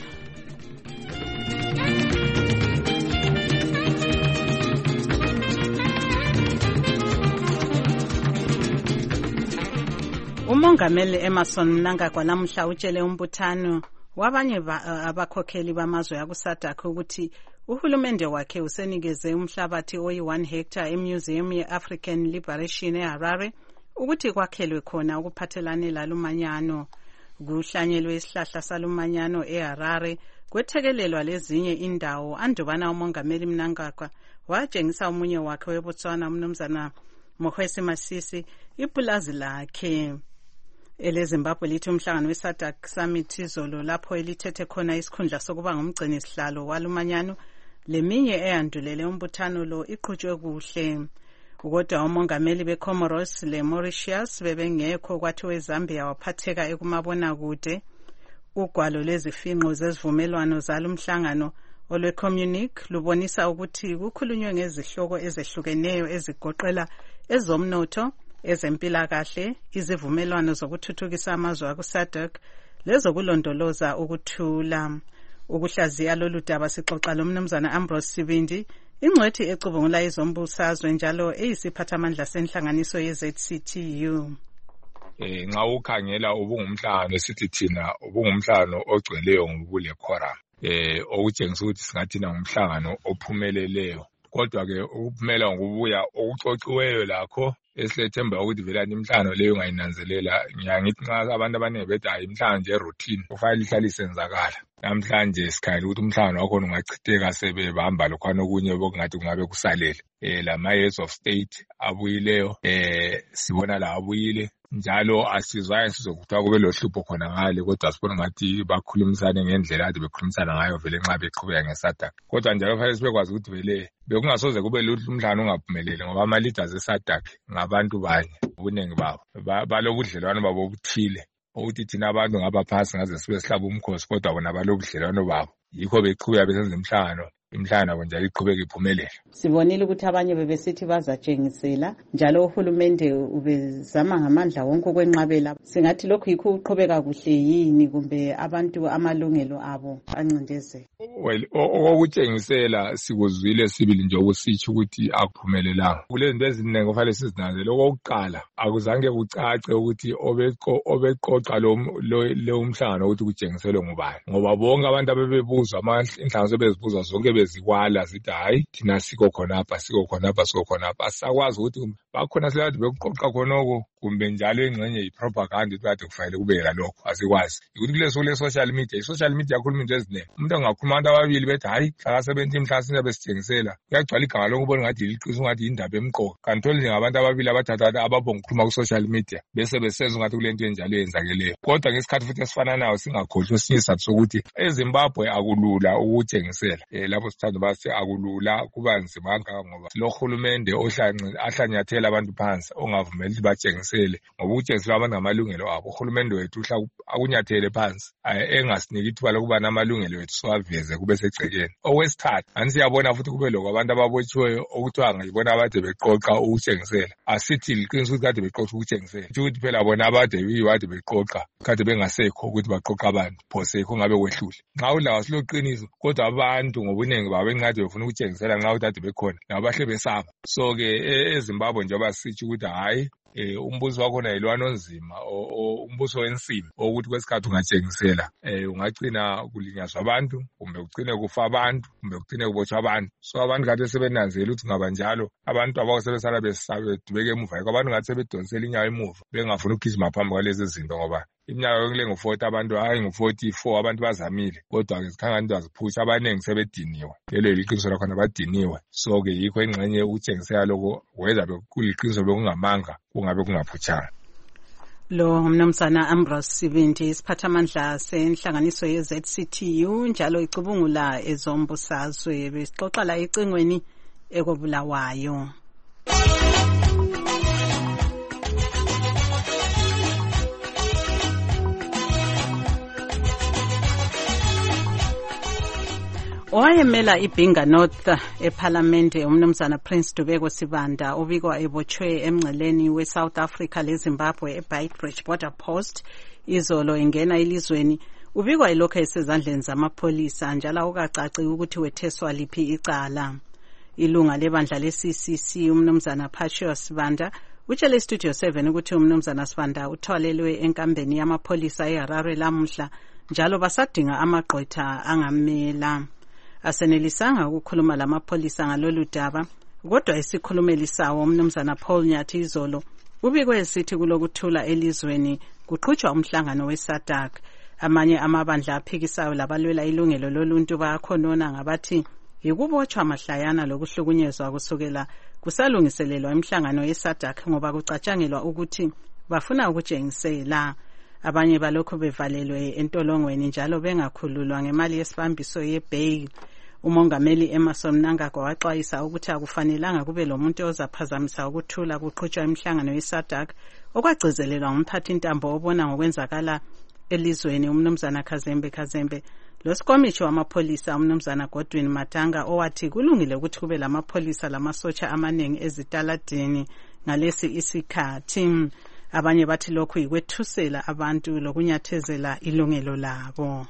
Speaker 16: Umongameli Emmerson Mnangagwa lamhla utshele umbuthano wabanye abakhokheli bamazwe akuSADC ukuthi uhulumende wakhe usenikeze umhlabathi oyi-1 hectare eMuseum ye-African Liberation eHarare ukuthi kwakhelwe khona ukuphathelane lalumanyano. Kuhlanyelwe isihlahla salumanyano eHarare kwethekelelwa lezinye indawo andubana umongameli Mnangagwa watshengisa omunye wakhe weBotswana umnumzana Mohwesi Masisi ipulazi lakhe. EleZimbabwe lithi umhlangano weSADC Summit izolo lapho elithethe khona isikhundla sokuba ngumgcini sihlalo walumanyano leminye eyandulele umbuthano lo iqhutshwe kuhle. Kodwa umongameli beComoros leMauritius bebengekho kwathi weZambia waphatheka ekumabona kude. Ugwalo lezifinqo zezivumelwano zalumhlangano olweCommunique lubonisa ukuthi kukhulunywe ngezihloko ezehlukeneyo ezigoqela ezomnotho, ezempilakahle, izivumelwano zokuthuthukisa amazwe akuSADC lezokulondoloza ukuthula. Ukuhlaziya lolu daba sixoxa lomnumzana Ambrose Sibindi ingcwethi ecubungula izombusazwe njalo eyisiphathamandla senhlanganiso yeZCTU.
Speaker 15: Nxa ukhangela ubungumhlangano sithi thina ubungumhlangano ogcweleyo ngobule quorum okutshengisa ukuthi singathina ngumhlangano ophumeleleyo. Kodwa ke ukuphumela ngokubuya okuxoxiweyo lakho esilethemba ukuthi vela imhlangano leyo ngayinanzelela. Ngiyangithi nxa abantu abaningi bethi hayi imhlangano nje routine kufanele ihlale isenzakala. Namhlanje sikhangela ukuthi umhlangano wakhona ungachitheka sebehamba lokhwana okunye bokungathi kungabe kusalele. Lama-heads of state abuyileyo sibona la abuyile njalo asizwayo sizokuthiwa kube lohlupho khona ngale kodwa sibona ngathi bakhulumisane ngendlela ade bekhulumisana ngayo vele nxa beqhubeka ngeSADC. Kodwa njalo fanele sibekwazi ukuthi vele bekungasoze kube lutho umhlangano ungaphumeleli ngoba ama-leaders eSADC ngabantu banye ubuningi babo balobudlelwano babo obuthile ukuthi thina abantu ngabaphasi ngaze sibe sihlaba umkhosi kodwa bona balobudlelwano babo yikho beqhubeka besenza imhlangano nabo njalo iqhubeka iphumelela.
Speaker 14: Sibonile ukuthi abanye bebesithi bazatshengisela njalo uhulumende ubezama ngamandla wonke ukwenqabela. Singathi lokhu yikho uqhubeka kuhle yini kumbe abantu amalungelo abo ancindezela?
Speaker 15: Well, okutshengisela sikuzwile sibili nje okusitsho ukuthi akuphumelelanga. Kulezinto eziningi kufanele sizinanzele. Okokuqala akuzange kucace ukuthi obeqoqa lo mhlangano ukuthi kutshengiselwe ngubani ngoba bonke abantu abebebuzwa inhlanganiso bezibuzwa zonke bezikwala zithi hayi thina siko khonapha. Asakwazi ukuthi bakhona selade bekuqoqa khonoko kumbe njalo engxenye yi-propaganda ukuthi kade kufanele kubeka lokho asikwazi ukuthi kuleso le-social media i-social media yakhuluma into eziningi umuntu angakhuluma abantu ababili bethi hayi mhla 17 mhla sinyabe sithengisela kuyagcwala igama lokubona ngathi liqiniso ngathi yindaba emqoka kanti thole ngabantu ababili abathatha ababonga ukukhuluma ku-social media bese besenza ngathi kulento enjalo eyenzakeleyo kodwa ngesikhathi futhi esifananayo singakhohlwa esinye isizathu sokuthi eZimbabwe akulula ukuthengisela lapho sithanda basi akulula kuba nzima kangaka ngoba lo hulumende ahlanyathela abantu phansi ongavumeli ukuthi batshengisele ngoba ukutshengisela abantu ngamalungelo abo uhulumende wethu akunyathele phansi engasiniki ithuba lokuba namalungelo wethu siwaveze kube segcekeni okwesithathu anisiyabona futhi kube lokho abantu ababotshiweyo okuthiwa ngayibona abade beqoqa ukutshengisela asithi liqiniso ukuthi kade beqoqa ukutshengisela ukuthi phela bona abade beqoqa kade bengasekho ukuthi baqoqa abantu phosekho ngabe kwehlule nxa ulawa siloqiniso kodwa abantu ngobuningi babengathi befuna ukutshengisela nxa utade bekhona labo bahle besaba so ke eZimbabwe njengoba sitsho ukuthi hayi umbuso wakhona yilwana onzima umbuso wensimi ukuthi kwesikhathi ungatshengisela ungagcina kulinyazwa abantu kumbe ugcine kufa abantu kumbe ugcine kubotshwa abantu so abantu kade sebenanzela ukuthi ngaba njalo abantu abasebesala besabedubeka emuva yikho abantu ngathi sebedonsela inyawo emuva bengafuna ukugijima phambi kwalezi zinto ngoba iminyaka yonke ngu-40 abantu hayi ngu-44 abantu bazamile kodwa-ke zikhanga into aziphusha abaningi sebediniwe lelo yiliqiniso lakhona badiniwe so-ke yikho engxenye ukutshengisela lokho whether kuliqiniso bekungamanga kungabe kungaphutshanga
Speaker 2: lo mnumzana Ambrose Sibindi isiphathamandla senhlanganiso ye-ZCTU njalo icubungula ezombusazwe besixoxa la ecingweni ekobulawayo. Owayemela iBinga North eParliamente umnumzana Prince Dubeko Sibanda ubikwa ebotshwe emngceleni weSouth Africa leZimbabwe eBeitbridge Border Post izolo ingena elizweni ubikwa ilokho esezandleni zamapholisa njalo ukacaci ukuthi wetheswa liphi icala. Ilunga lebandla leCCC umnumzana Patricia Sibanda utshele Studio 7 ukuthi umnumzana Sibanda uthwalelwe enkambeni yamapholisa eHarare lamuhla njalo basadinga amagqwetha angamela. Asenelisanga ukukhuluma lamapholisa ngalolu daba kodwa isikhulumeli sawo umnumzana Paul Nyathi izolo ubikwe esithi kulokuthula elizweni kuqhutshwa umhlangano weSADC amanye amabandla aphikisayo labalwela ilungelo loluntu bayakhonona ngabathi yikubotshwa mahlayana lokuhlukunyezwa kusukela kusalungiselelwa imihlangano yeSADC ngoba kucatshangelwa ukuthi bafuna ukutshengisela abanye balokho bevalelwe entolongweni njalo bengakhululwa ngemali yesibambiso yebail. Umongameli Emmerson Mnangagwa waxwayisa ukuthi akufanelanga kube lomuntu ozaphazamisa ukuthula kuqhutshwa imihlangano yeSADC okwagcizelelwa ngumphathi intambo obona ngokwenzakala elizweni umnumzana Kazembe losikomishi wamapholisa umnumzana Godwin Matanga owathi kulungile ukuthi kube lamapholisa lamasotsha amaningi ezitaladini ngalesi isikhathi. Abanye bathi lokhu yikwethusela abantu lokunyathezela ilungelo labo.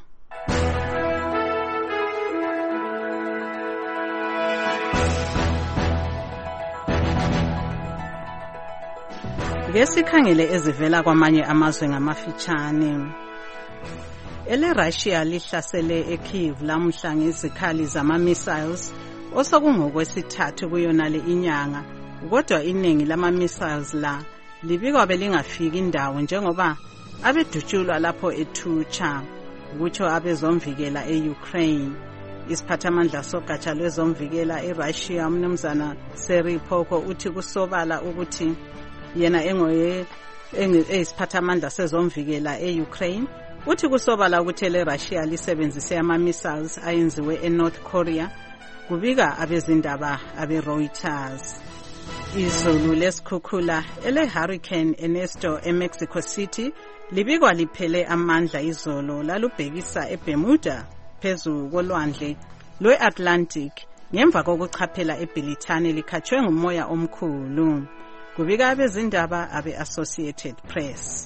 Speaker 2: Ngesikhangele ezivela kwamanye amazwe ngamafitshane. Russia lihlasele eKyiv lamuhla ngezikhali zama-missiles osokungokwesithathu kuyonale inyanga kodwa iningi lama-missiles la libikwa belingafiki indawo njengoba abedutshulwa lapho eTucha kutsho abezomvikela eUkraine. Isiphathamandla sogatsha lwezomvikela eRussia umnumzana Serhiy Popko uthi kusobala ukuthi yena isiphathamandla sezomvikela eUkraine uthi kusobala ukuthi leRussia lisebenzise ama-missiles ayenziwe eNorth Korea kubika abezindaba abeReuters. Izulu lesikhukhula ele-Hurricane Ernesto eMexico City libikwa liphele amandla izolo lalubhekisa eBermuda phezu kolwandle lwe-Atlantic ngemva kokuchaphela eBrithani likhatshwe ngumoya omkhulu kubika abezindaba abe-Associated Press.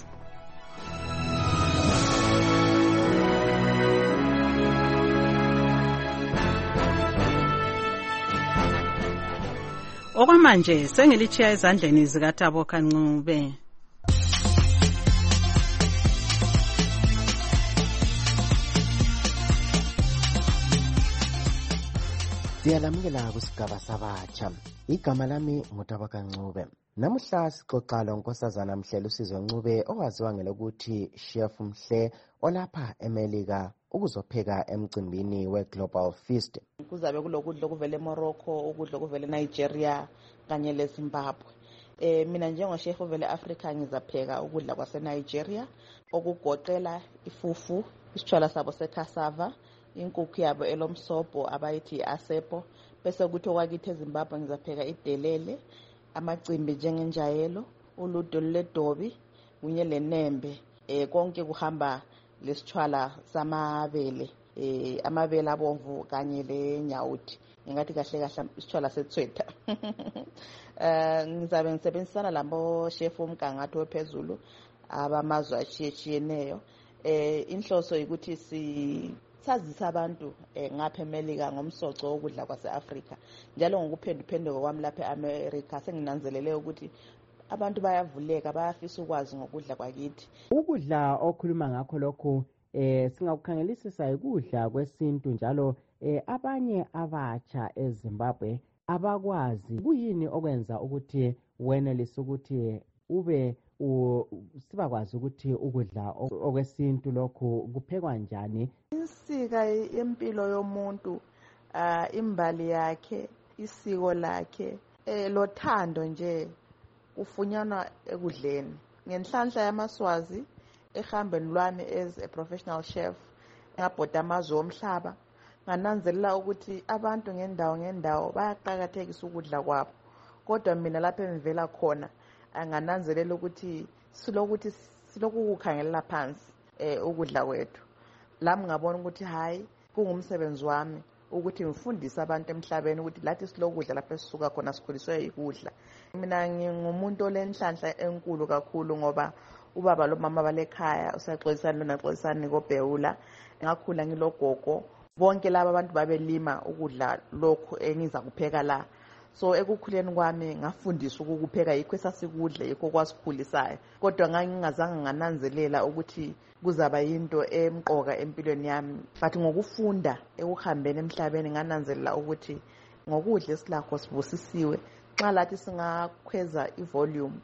Speaker 2: Okwamanje sengilichiya ezandleni zikaTabo Kancube.
Speaker 8: Siyalamukela kusigaba sabatsha. Igama lami nguTabo Kancube. Namuhla sixoxa lonkosazana Mhlelo Sizwe Ncube owaziwa ngelokuthi Chef Mhle olapha eMelika ukuzopheka emcimbini we-Global Feast.
Speaker 17: Kuzabe kulokudla okuvele eMorocco, ukudla okuvele eNigeria kanye leZimbabwe. Mina njengochef ovele Africa ngizapheka ukudla kwaseNigeria okugoqela ifufu, isitshwala sabo secassava, inkukhu yabo elomsobho abayithi asepo, bese kuthi okwakithi eZimbabwe ngizapheka idelele, amacimbi njengenjayelo, uludo lwedobi kunye lenembe. Konke kuhamba lesitshwala samabele, amabele abomvu kanye lenyawuthi. Ngathi kahle kahle isitshwala sethwetha. Ngizabe ngisebenzisana labo chef omgangatho ophezulu abamazwe achiyeneyo. Inhloso ukuthi sazisa abantu ngapha eMelika ngomsoco wokudla kwaseAfrika. Njalo ngokuphenduphenduka kwami lapha eAmerica senginanzelele ukuthi abantu bayavuleka, bayafisa ukwazi ngokudla kwakithi.
Speaker 8: Ukudla okhuluma ngakho lokho singakukhangelisisa ukudla kwesintu njalo abanye abatsha eZimbabwe abakwazi kuyini okwenza ukuthi wenelise ukuthi ube sibakwazi ukuthi ukudla okwesintu lokhu kuphekwa njani.
Speaker 17: Insika yempilo yomuntu, imbali yakhe, isiko lakhe, lothando nje ufunyana ekudleni. Ngenhlanhla yamaswazi ehambeni lwami as a professional chef ngabhoda amazwe omhlaba ngananzelela ukuthi abantu ngendawo bayaqakathekisa ukudla kwabo. Kodwa mina lapha engivela khona angananzelela ukuthi siloku kukhangelela phansi ukudla kwethu. Lami ngabona ukuthi hayi kungumsebenzi wami ukuthi ngifundise abantu emhlabeni ukuthi lathi silokudla lapha esisuka khona sikhuliswe ikudla. Mina ngingumuntu olenhlanhla enkulu kakhulu ngoba ubaba lo mama balekhaya usaxoxisana naxoxisana koBhewula ngakhula ngilogogo bonke laba abantu babelima ukudla lokho engiza kupheka la. So ekukhuleni kwami ngafundiswa ukupheka yikho esasikudla yikho kwasikhulisayo. Kodwa ngingazange ngananzelela ukuthi kuzaba yinto emqoka empilweni yami. But ngokufunda ekuhambeni emhlabeni ngananzelela ukuthi ngokudla esilakho sibusisiwe. Xa lathi singakhweza ivolume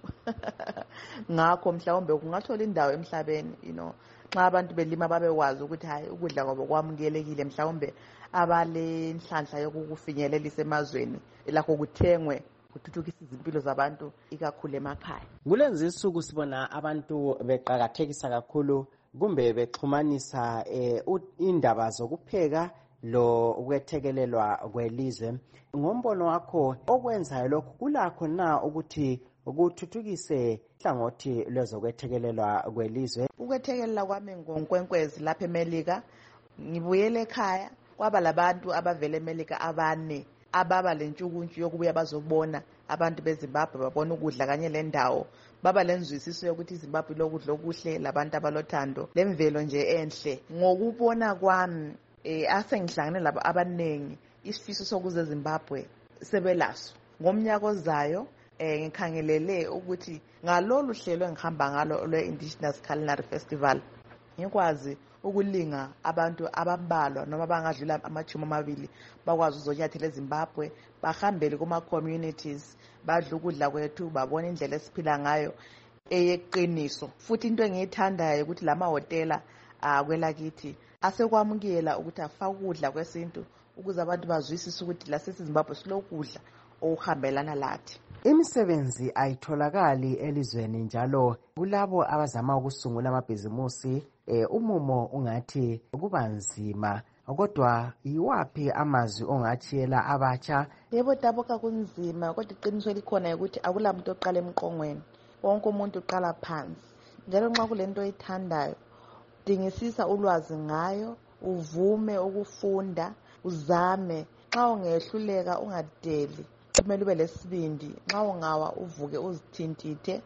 Speaker 17: ngakho mhlawumbe kungathola indawo emhlabeni, xa abantu belima babekwazi ukuthi hayi ukudla kwabo kwamukelekile, mhlawumbe abalenhlanhla yokukufinyelelisa emazweni lakho kuthengwe kuthuthukisa izimpilo zabantu ikakhulu emakhaya.
Speaker 8: Kulenzi insuku sibona abantu beqakathekisa kakhulu kumbe bexhumanisa indaba zokupheka lo ukwethekelelwa kwelizwe. Ngombono wakho okwenzayo lokhu kulakho na ukuthi ukuthuthukise hlangothi lwezokwethekelelwa kwelizwe?
Speaker 17: Ukwethekelela kwami ngonkwenkwezi lapha eMelika, ngibuyele ekhaya kwaba labantu abavele eMelika abane ababa lentshukuntshu yokubuya bazobona abantu beZimbabwe babona ukudla kanye lendawo, baba lenzwisiso yokuthi iZimbabwe lokudla okuhle labantu abalothando lemvelo nje enhle. Ngokubona kwami asengihlangane labo abanengi isifiso sokuze eZimbabwe sebelaso. Ngomnyaka ozayo ngikhangelele ukuthi ngalolu hlelo engihamba ngalo lwe-Indigenous Culinary Festival ngikwazi ukulinga abantu abambalwa noma bangadlula ama-20 bakwazi ukuzonyathela eZimbabwe, bahambele kuma-communities, badle ukudla kwethu, babone indlela esiphila ngayo eyeqiniso. Futhi into engiyithandayo ukuthi lamahhotela kwelakithi asekwamukela ukuthi afake ukudla kwesintu ukuze abantu bazwisise ukuthi laseZimbabwe silokudla okuhambelana lathi.
Speaker 8: Imisebenzi ayitholakali elizweni njalo kulabo abazama ukusungula amabhizimusi umumo ungathi kuba nzima. Kodwa yiwaphi amazwi ongatshiyela abatsha?
Speaker 17: Yebo daboka kunzima, kodwa iqiniso likhona ukuthi akulamuntu oqala emqongweni. Wonke umuntu uqala phansi. Njalo nxa kulento oyithandayo, dingisisa ulwazi ngayo, uvume ukufunda, uzame. Xa ungehluleka ungadeli, kumele ube lesibindi. Nxa ungawa uvuke uzithintithe,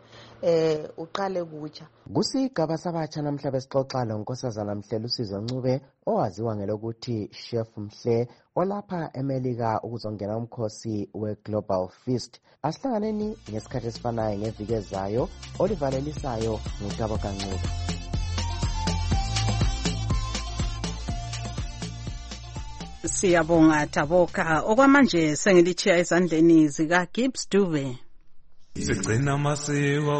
Speaker 17: uqale kutsha.
Speaker 8: Kusigaba sabatsha namhla besixoxa lonkosazana Mhlelo Sizwe Ncube owaziwa ngelokuthi Chef Mhle olapha eMelika ukuzongena umkhosi we-Global Feast. Asihlanganeni ngesikhathi esifanayo ngeviki ezayo. Olivalelisayo nguTaboka Ncube.
Speaker 2: Siyabonga Taboka. Okwamanje sengilitshiya ezandleni zika Gibbs Dube.
Speaker 18: sigcina amasiko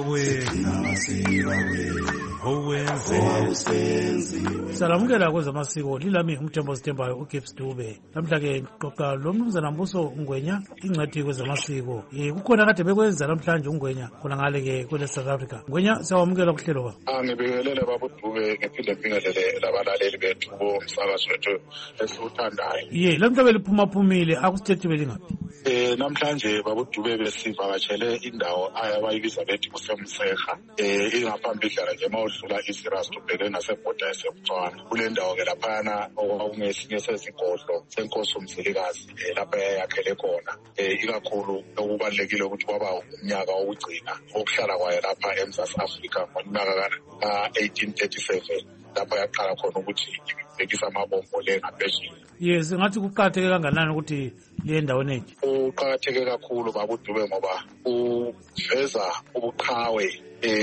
Speaker 3: salamukela kwezamasiko lilami umthembo sithembayo uGibbs Dube. Namhla-ke qoqa lo mnumzana Mbuso Ngwenya ingcwethi kwezamasiko. Kukhona kade bekwenza namhlanje uNgwenya khona ngale-ke kwele South Africa. Ngwenya siyawamukela kuhlelo ba.
Speaker 19: Ngibingelele baba Dube, ngiphinde ngibingelele labalaleli bethu bomsakazo wethu esiwuthandayo.
Speaker 3: La mhla beliphumaphumile akusithethe belingaphi?
Speaker 19: Namhlanje baba Dube besivakatshele indawo abayibiza bethi kusemseha ingaphambidlana nje mawudlula isiras tubheke nasebhoda esebutswana. Kule ndawo-ke laphana okwakungesinye sezigodlo senkosi uMzilikazi lapha yayakhele khona. Ikakhulu okubalulekile ukuthi kwaba umnyaka wokugcina okuhlala kwayo lapha eMzantsi Afrika ngonyaka ka-1837 lapha yaqala khona ukuthi ibhekisa amabombo le ngaphesheya.
Speaker 3: Ngathi kuqakatheke kanganani ukuthi le ndaweni enje?
Speaker 19: Kuqakatheke kakhulu baba Dube ngoba uveza ubuqhawe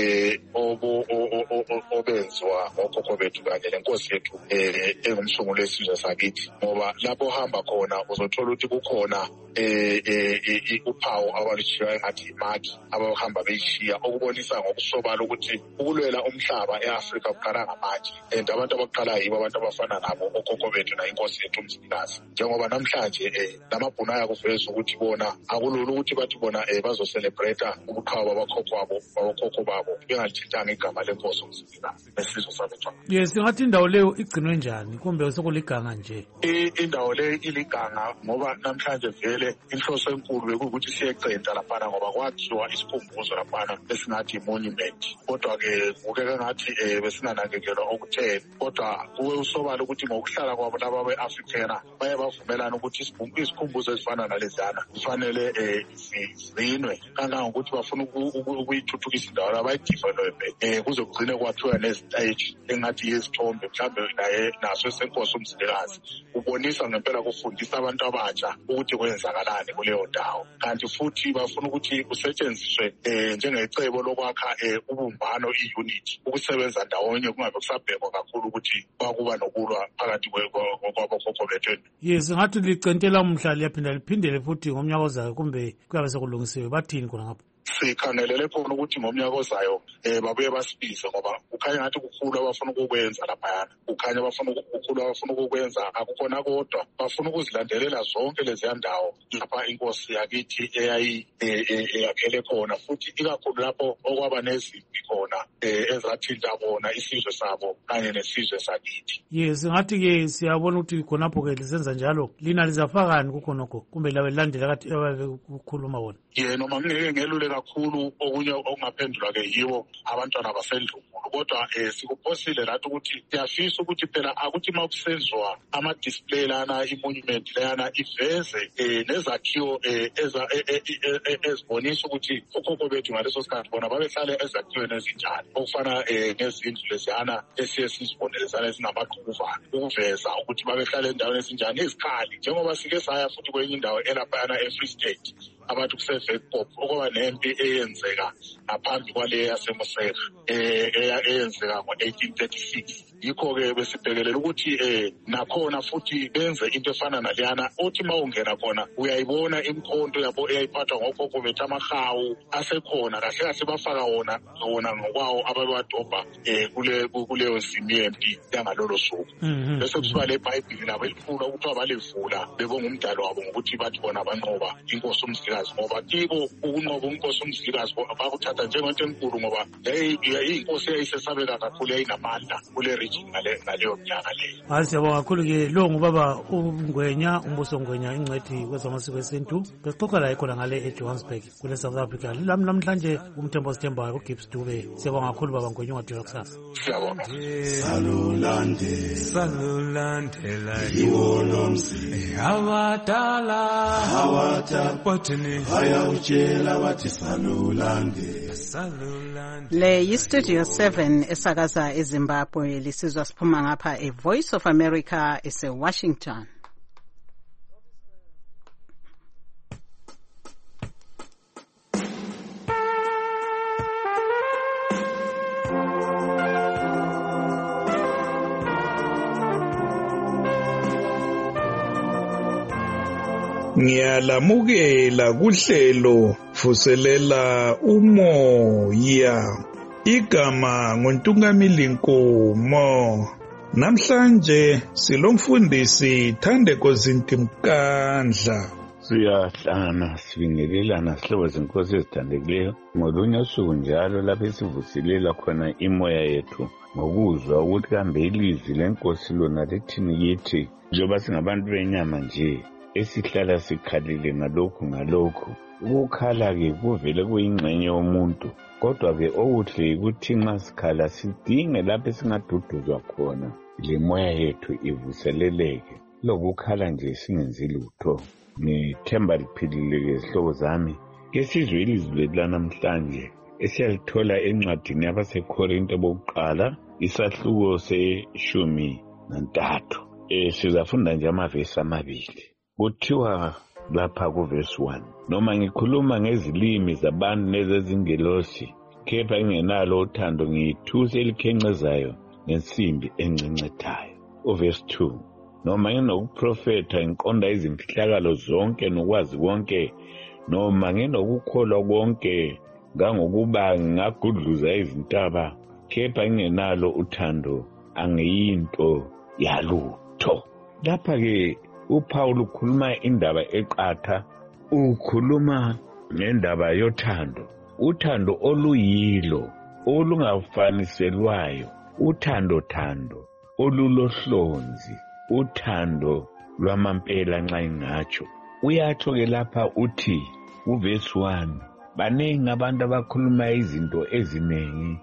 Speaker 19: obenziwa ngokhokho bethu kanye lenkosi yethu engumsunguli wesizwe sakithi, ngoba lapho ohamba khona uzothola ukuthi kukhona uphawu abalushiya engathi imaki abahamba beyishiya, okubonisa ngokusobala ukuthi ukulwela umhlaba e-Afrika kuqala ngamatshe, and abantu abaqala yibo abantu abafana nabo okhokho bethu nayinkosi yethu uMzilikazi. Njengoba namhlanje lamabhunu ayakuveza ukuthi bona akulula ukuthi bathi bona bazocelebrata ubuqhawe babakhokho babo bengalithintanga igama lenkosi uMzilikazi nesizwe sabethwana.
Speaker 3: Singathi indawo leyo igcinwe njani kumbe sekuliganga nje?
Speaker 19: Indawo leyo iliganga ngoba namhlanje vele inhloso enkulu bekuwukuthi siyecenta laphana ngoba kwakhiwa isikhumbuzo laphana esingathi monument, kodwa-ke kubukeka ngathi besinganakekelwa okutheni, kodwa kuwe usobala ukuthi ngokuhlala kwabo laba be-Africana baye bavumelana ukuthi isikhumbuzo ezifana naleziyana kufanele zigcinwe kangangokuthi bafuna ukuyithuthukisa indawo labayidevelophe kuze kugcine kwathiwa neziteji engathi yezithombe mhlawumbe naye naso esenkosi uMzilikazi. Ubonisa ngempela kufundisa abantu abatsha ukuthi kwenzakalani kuleyo ndawo, kanti futhi bafuna ukuthi kusetshenziswe njengecebo lokwakha ubumbano, i-unity, ukusebenza ndawonye kungabe kusabhekwa kakhulu ukuthi kwakuba nokulwa phakathi kwabokhokho bethu.
Speaker 3: Ngathi licentela umhla liyaphinda liphindele futhi ngomnyaka ozayo kumbe kuyabe sekulungisiwe, bathini khona ngapho?
Speaker 19: Sikhangelele khona ukuthi ngomnyaka ozayo babuye basibize ngoba kukhanya ngathi kukhulu abafuna ukukwenza laphayana, kukhanya kukhulu abafuna ukukwenza, akukhona kodwa bafuna ukuzilandelela zonke leziya ndawo lapha inkosi yakithi eyakhele khona, futhi ikakhulu lapho okwaba nezimpi khona ezathinta bona isizwe sabo kanye nesizwe sakithi.
Speaker 3: Ngathi-ke siyabona ukuthi khonapho-ke lisenza njalo lina lizafakani kukhonokho kumbe labe lilandela kathi ababe kukhuluma wona?
Speaker 19: Noma ngeke ngelule kakhulu okunye okungaphendulwa-ke yiwo abantwana basendlunkulu, kodwa sikuphosile lathi ukuthi siyafisa ukuthi phela akuthi ma kusenziwa ama-display lana, i-monument leyana iveze nezakhiwo ezibonisa ukuthi okhokho bethu ngaleso sikhathi bona babehlale ezakhiweni ezinjani, okufana ngezindlu leziyana esiye sizibone leziyana ezinamaqhubuvana, ukuveza ukuthi babehlale endaweni ezinjani, izikhali njengoba sike saya futhi kwenye indawo elaphayana e-Free State abantu kuse-Westport okwaba nempi eyenzeka ngaphambi kwaleyo yaseMoseha eyenzeka ngo-1836. Yikho-ke besibhekelela ukuthi nakhona futhi benze into efana naleyana, othi ma ungena khona uyayibona imkhonto yabo eyayiphathwa ngokhokho bethu, amahawu asekhona kahle kahle bafaka wona ngokwawo ababewadobha kuleyo zimi yempi yangalolo suku. Bese kusuka le Bhayibhili labo elifuna ukuthi abalivula bebonga umdalo wabo ngokuthi bathi bona banqoba inkosi uMzilikazi, ngoba kibo ukunqoba inkosi uMzilikazi bakuthatha njengento enkulu ngoba inkosi eyayisesabeka kakhulu, yayinamandla kule region ngaleyo mnyaka leyo.
Speaker 3: Siyabonga kakhulu-ke lo ngubaba uNgwenya, uMbuso Ngwenya, ingcwethi kwezamasiko esintu. Bexoxa laye khona ngale eJohannesburg kule South Africa. Lilami namhlanje umthembo sithembayo uGibbs Dube. Siyabonga kakhulu baba Ngwenya, ungadula kusasa.
Speaker 19: Siyabonga.
Speaker 18: Salulandela yiwo nomzi abadala bathini bayawutshela bathi salulandela.
Speaker 2: Le yiStudio 7 esakaza eZimbabwe, lisizwa siphuma ngapha eVoice of America ese-Washington.
Speaker 20: Ngiyalamukela kuhlelo vuselela umoya. Igama nguNtungamili Nkomo. Namhlanje silomfundisi Thandeko Zintimkandla.
Speaker 21: Siyahlangana sibingelelana sihlobo zenkosi ezithandekileyo ngolunye usuku njalo lapho esivuselela khona imoya yethu ngokuzwa ukuthi kambe ilizwi lenkosi lona lithini kithi njengoba singabantu benyama nje esihlala sikhalile ngalokhu. Ukukhala-ke kuvele kuyingxenye yomuntu, kodwa-ke okuhle yikuthi nxa sikhala sidinge lapho esingaduduzwa khona le moya yethu ivuseleleke. Lokukhala nje singenzi lutho. Ngithemba liphilile-ke zihlobo zami. Ke sizwe ilizwi lethu lanamhlanje esiyalithola encwadini yabaseKorinte bokuqala isahluko se-13. Sizafunda nje amavesi amabili. Kuthiwa lapha kuvesi 1, noma ngikhuluma ngezilimi zabantu nezezingelosi, kepha ingenalo uthando ngiyithusi elikhencezayo ngensimbi encencethayo. Uvesi 2, noma nginokuprofetha ngiqonda izimfihlakalo zonke nokwazi konke, noma nginokukholwa konke ngangokuba ngingagudluza izintaba, kepha ingenalo uthando angiyinto yalutho. Lapha-ke uPaul ukhuluma indaba eqatha, ukhuluma ngendaba yothando. Uthando oluyilo, olungafaniselwayo, uthando olulohlonzi, uthando lwamampela nxa ingatsho. Uyatsho-ke lapha uthi uvesi 1, baningi abantu abakhuluma izinto ezinengi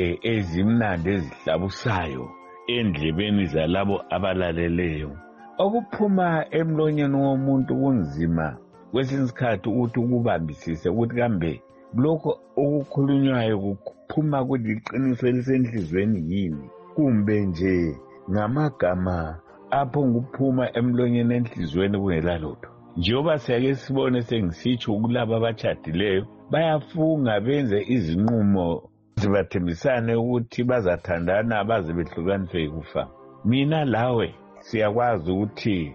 Speaker 21: ezimnandi ezihlabusayo endlebeni zalabo abalaleleyo. Okuphuma emlonyeni womuntu kunzima kwesinye isikhathi ukuthi ukubambisise ukuthi kambe lokho okukhulunywayo kuphuma kuliqiniso elisenhlizweni yini, kumbe nje ngamagama aphonguphuma emlonyeni enhlizweni kungela lutho. Njengoba siyake sibone sengisitsho ukulaba abatshadileyo bayafunga benze izinqumo zibathembisane ukuthi bazathandana baze behlukaniswe yikufa. Mina lawe siyakwazi ukuthi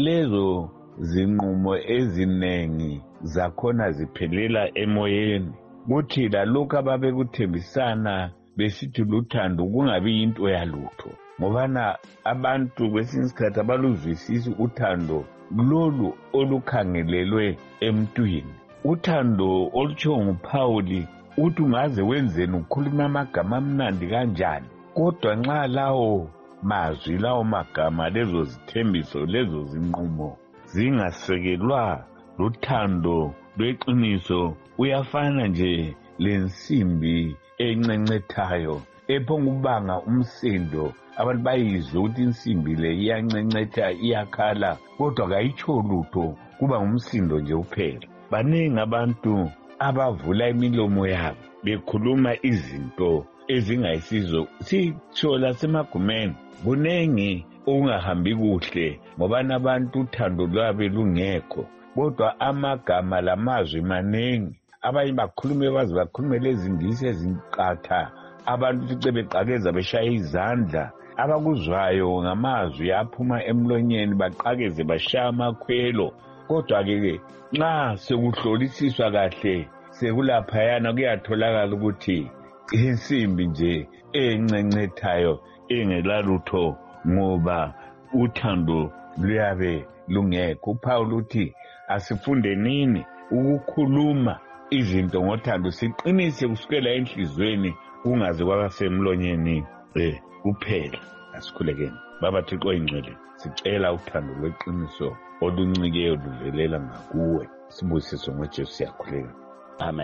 Speaker 21: lezo zinqumo ezinengi zakhona ziphelela emoyeni, kuthi lalokhu ababekuthembisana besithi luthando kungabi into yalutho, ngobana abantu kwesinye isikhathi abaluzwisisi uthando lolu olukhangelelwe emntwini. Uthando olutshiwo nguPawuli uthi ungaze wenzeni ukhuluma amagama amnandi kanjani, kodwa nxa lawo mazwi lawo magama lezo zithembiso lezo zinqumo zingasekelwa luthando lweqiniso, uyafana nje lensimbi encencethayo ephongubanga umsindo. Abantu bayizwe ukuthi insimbi le iyancencetha, iyakhala, kodwa kayitsho lutho, kuba ngumsindo nje uphela. Baningi abantu abavula imilomo yabo bekhuluma izinto ezingayisizo. Sitsho lasemagumeni kunengi okungahambi kuhle ngobana abantu uthando lwabe lungekho, kodwa amagama lamazwi manengi. Abanye bakhulume baze bakhulume lezindisi ezinqatha, abantu fice beqakeza beshaya izandla. Abakuzwayo ngamazwi aphuma emlonyeni baqakeze bashaya amakhwelo, kodwa-ke nxa sekuhlolisiswa kahle sekulaphayana kuyatholakala ukuthi insimbi nje encencethayo engelalutho, ngoba uthando luyabe lungekho. uPaul uthi asifunde nini ukukhuluma izinto ngothando, siqinise kusukela enhlizweni kungaze kwabasemlonyeni kuphela. Asikhulekeni. Baba Thixo oyingcwele, sicela uthando lweqiniso oluncikeyo luvelela ngakuwe. Sibusiso ngoJesu siyakhuleka. Amen.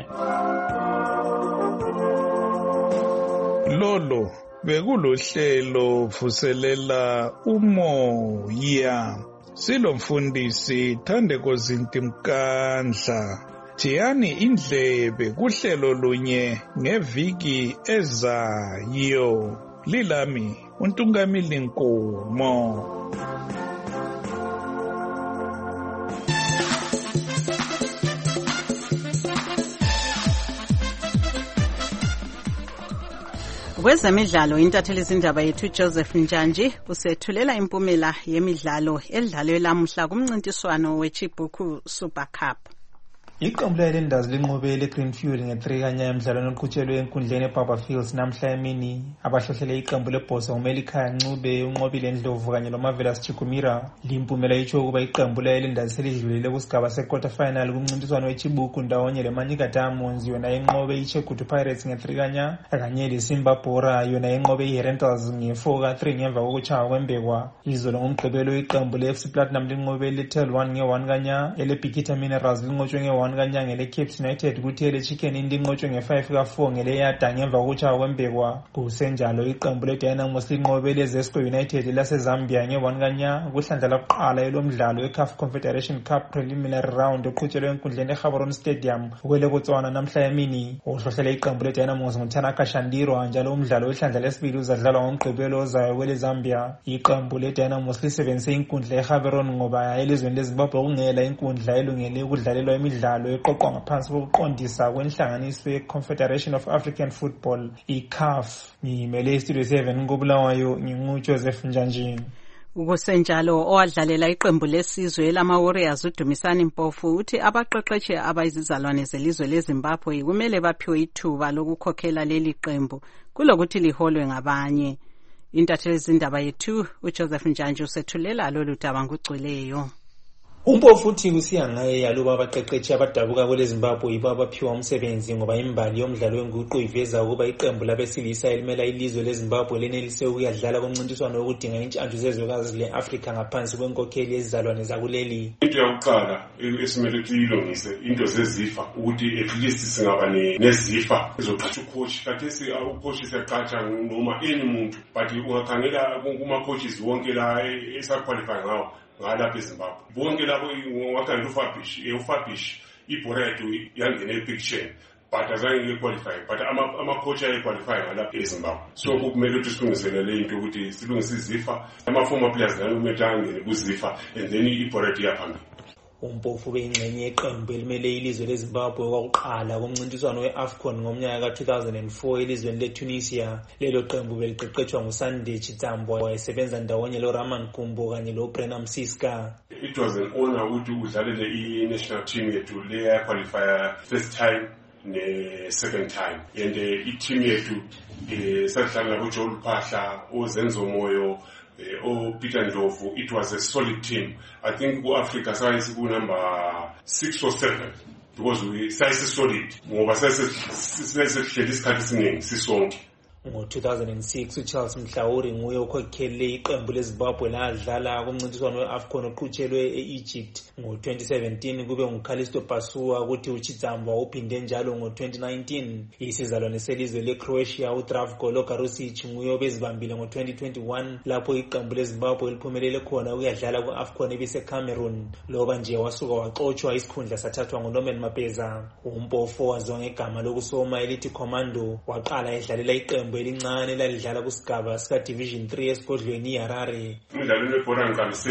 Speaker 20: Lolo bekulohlelo vuselela umoya. Silomfundisi Thandeko Zintimkandla. Thiyani indlebe kuhlelo lunye ngeviki ezayo. Lilami uNtungamili Nkomo.
Speaker 2: Kwezemidlalo intatheli izindaba yethu Joseph Njanji usethulela impumela yemidlalo edlalwe lamuhla kumncintiswano weChibuku Super Cup.
Speaker 16: Iqembu le-Highlanders linqobe le-Greenfield nge-3-0 emdlalweni oqhutshelwe enkundleni eBarber Fields namhla emini. Abahlohlele iqembu lebhosa uMelikhaya Ncube, uNqobile Ndlovu kanye loMarvelous Chikumira. Limpumela itsho ukuba iqembu le-Highlanders selidlulile kusigaba se-quarter final kumncintiswano weChibuku ndawonye leManyika Diamonds yona inqobe iChegutu Pirates nge-3-0 kanye leSimba Bora yona inqobe iHerentals nge-4-3 ngemva kokutshaywa kwembekwa. Izolo ngomgqibelo iqembu le-FC Platinum linqobe le-Tel 1 nge-1-0 ele-Bikita Minerals linqotshwe nge-1 kanye le-Cape United kuthi ele-Chicken Inn linqotshwe nge-5-4 ngele-Yada ngemva kokutshaywa kwembekwa. Kusenjalo iqembu le-Dynamos linqobe le-Zesco United laseZambia nge-1-0 kuhlandla lokuqala elomdlalo we-CAF Confederation Cup preliminary round oqhutshelwe enkundleni eGaborone Stadium kweleBotswana namhla emini. Uhlohlele iqembu le-Dynamos nguThanaka Shandirwa njalo umdlalo wehlandla lesibili uzadlalwa ngomgqibelo ozayo kwele-Zambia. Iqembu le-Dynamos lisebenzise inkundla eGaborone ngoba elizweni leZimbabwe kungela inkundla elungele ukudlalelwa imidlalo eqoqwa ngaphansi kokuqondisa kwenhlanganiso ye-Confederation of African Football i-CAF. Ngimele iStudio 7 ngobulawayo nginguJoseph Njanjini.
Speaker 2: Kusenjalo owadlalela iqembu lesizwe lama-Warriors uDumisani Mpofu uthi abaqeqeshi abayizizalwane zelizwe leZimbabwe kumele baphiwe ithuba lokukhokhela leli qembu kulokuthi liholwe ngabanye. Intatheli zindaba yethu uJoseph Njanjini usethulela lolu daba ngugcweleyo.
Speaker 16: Umpofu uthi kusiya ngaye yaluba abaqeqeshi abadabuka kweleZimbabwe yibo abaphiwa umsebenzi ngoba imbali yomdlalo wenguqu iveza ukuba iqembu labesilisa elimela ilizwe leZimbabwe lenelise ukuyadlala kumncintiswano wokudinga intshantshu zezwekazi le-Afrika ngaphansi kwenkokheli yezizalwane zakuleli.
Speaker 5: Into yokuqala esimele siyilungise into zezifa ukuthi at least singaba nezifa ezoqhatsha ucoach kathesi ucoach seqhatsha noma any muntu but ungakhangela kuma-coaches wonke la esaqualify ngawo ngalapha eZimbabwe bonke labo wakhanda ufabish iBoredo yangena epicture but azange qualify but ama-coach ayequalify ngalapha eZimbabwe. So kumele ukuthi silungiselele into ukuthi silungise izifa ama-former players nayo kumele angene kuzifa and then iBoredo iyaphambili.
Speaker 16: Umpofu beyingxenye yeqembu elimele ilizwe leZimbabwe kwakuqala kumncintiswano we-AFCON ngomnyaka ka-2004 elizweni leTunisia. Lelo qembu beliqeqetshwa nguSandy Chitambwe wayesebenza ndawonye loRaman Kumbo kanye loBrenham Siska.
Speaker 5: It was an honor ukuthi udlalele i-national team yethu leyaqualifya first time ne-second time and i-team yethu sadlala noJoel Phahla, oZenzo Moyo, Peter Ndlovu. It was a solid team. I think Africa size number 6 or 7 because we size solid. Ngoba sihleli isikhathi esiningi sisonke.
Speaker 16: Ngo-2006 uCharles Mhlawuri nguye okhokhele iqembu leZimbabwe ladlala kumncintiswano we-AFCON oqhutshelwe e-Egypt. Ngo-2017 kube nguKalisto Pasua ukuthi uChitambwe uphinde njalo ngo-2019. Isizalwane selizwe leCroatia uDravko Logarusic nguye obezibambile ngo-2021 lapho iqembu leZimbabwe liphumelele khona ukuyadlala ku-AFCON ebiseCameroon. Loba nje wasuka waxotshwa isikhundla sathathwa nguNorman Mapeza. Umpofu waziwa ngegama lokusoma elithi Commando waqala edlalela iqembu elincane lalidlala kusigaba sika-Division 3 esigodlweni iHarare.
Speaker 5: Umdlalweni webhola ngiqalise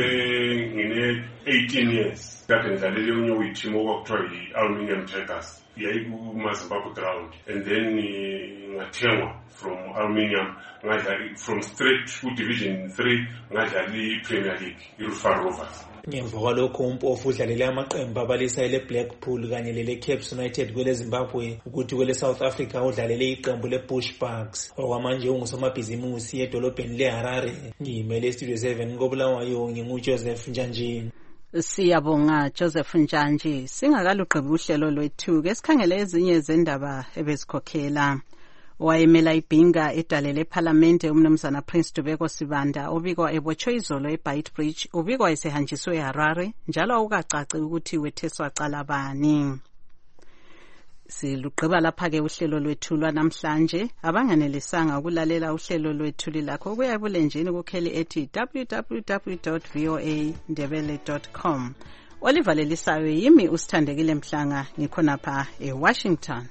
Speaker 5: ngine-18 years. Kade ngidlalele unye uyithimo okwakuthiwa yi-Aluminium Tigers. YayikumaZimbabwe ground and then ngathengwa from Aluminium ngadlala from straight to Division 3 ngadlala i-Premier League iRufaro Rovers.
Speaker 16: Ngemva kwalokho umpofu udlalele amaqembu abalisa ele-Blackpool kanye lele-Cape United kweleZimbabwe ukuthi kwele-South Africa udlalele iqembu le-Bushbucks. Okwamanje ungusomabhizimusi edolobheni leHarare. Ngimele iStudio 7 ngobulawayo nginguJoseph Njanjini.
Speaker 2: Siyabonga Joseph Njanji. Singakaluqebi uhlelo lwethu ke sikhangele ezinye zendaba ebezikhokhela. Wayemela ibhinga edalele eParliament umnumzana Prince Dubeko Sibanda obikwa ebotshwe izolo eBeitbridge ubikwa esehanjiswe eHarare njalo akukacaci ukuthi wetheswa cala bani. Siluqeba lapha ke uhlelo lwethu lwanamhlanje. Abanganelisanga ukulalela uhlelo lwethu lilakho kuya ebulenjini kukheli ethi www.voandebele.com. Oliver Lelisayo yimi usithandekile Mhlanga ngikhona pha eWashington.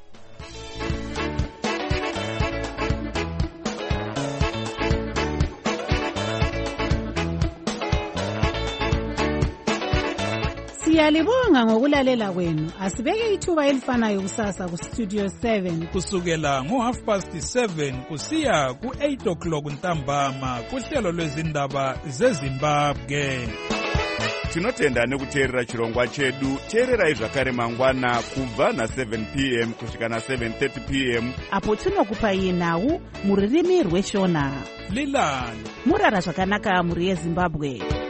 Speaker 22: Siyalibonga ngokulalela kwenu. Asibeke ithuba elifanayo kusasa ku Studio 7
Speaker 20: kusukela ngo7:30 kusiya ku8 o'clock ntambama kuhlelo lwezindaba zeZimbabwe.
Speaker 1: tinotenda nekuteerera chirongwa chedu. teererai zvakare mangwana kubva na7 p.m. kusvika na7:30 p.m.
Speaker 6: apo tinokupai nhau mururimi rweshona.
Speaker 20: Lilani
Speaker 6: murara zvakanaka muri yeZimbabwe.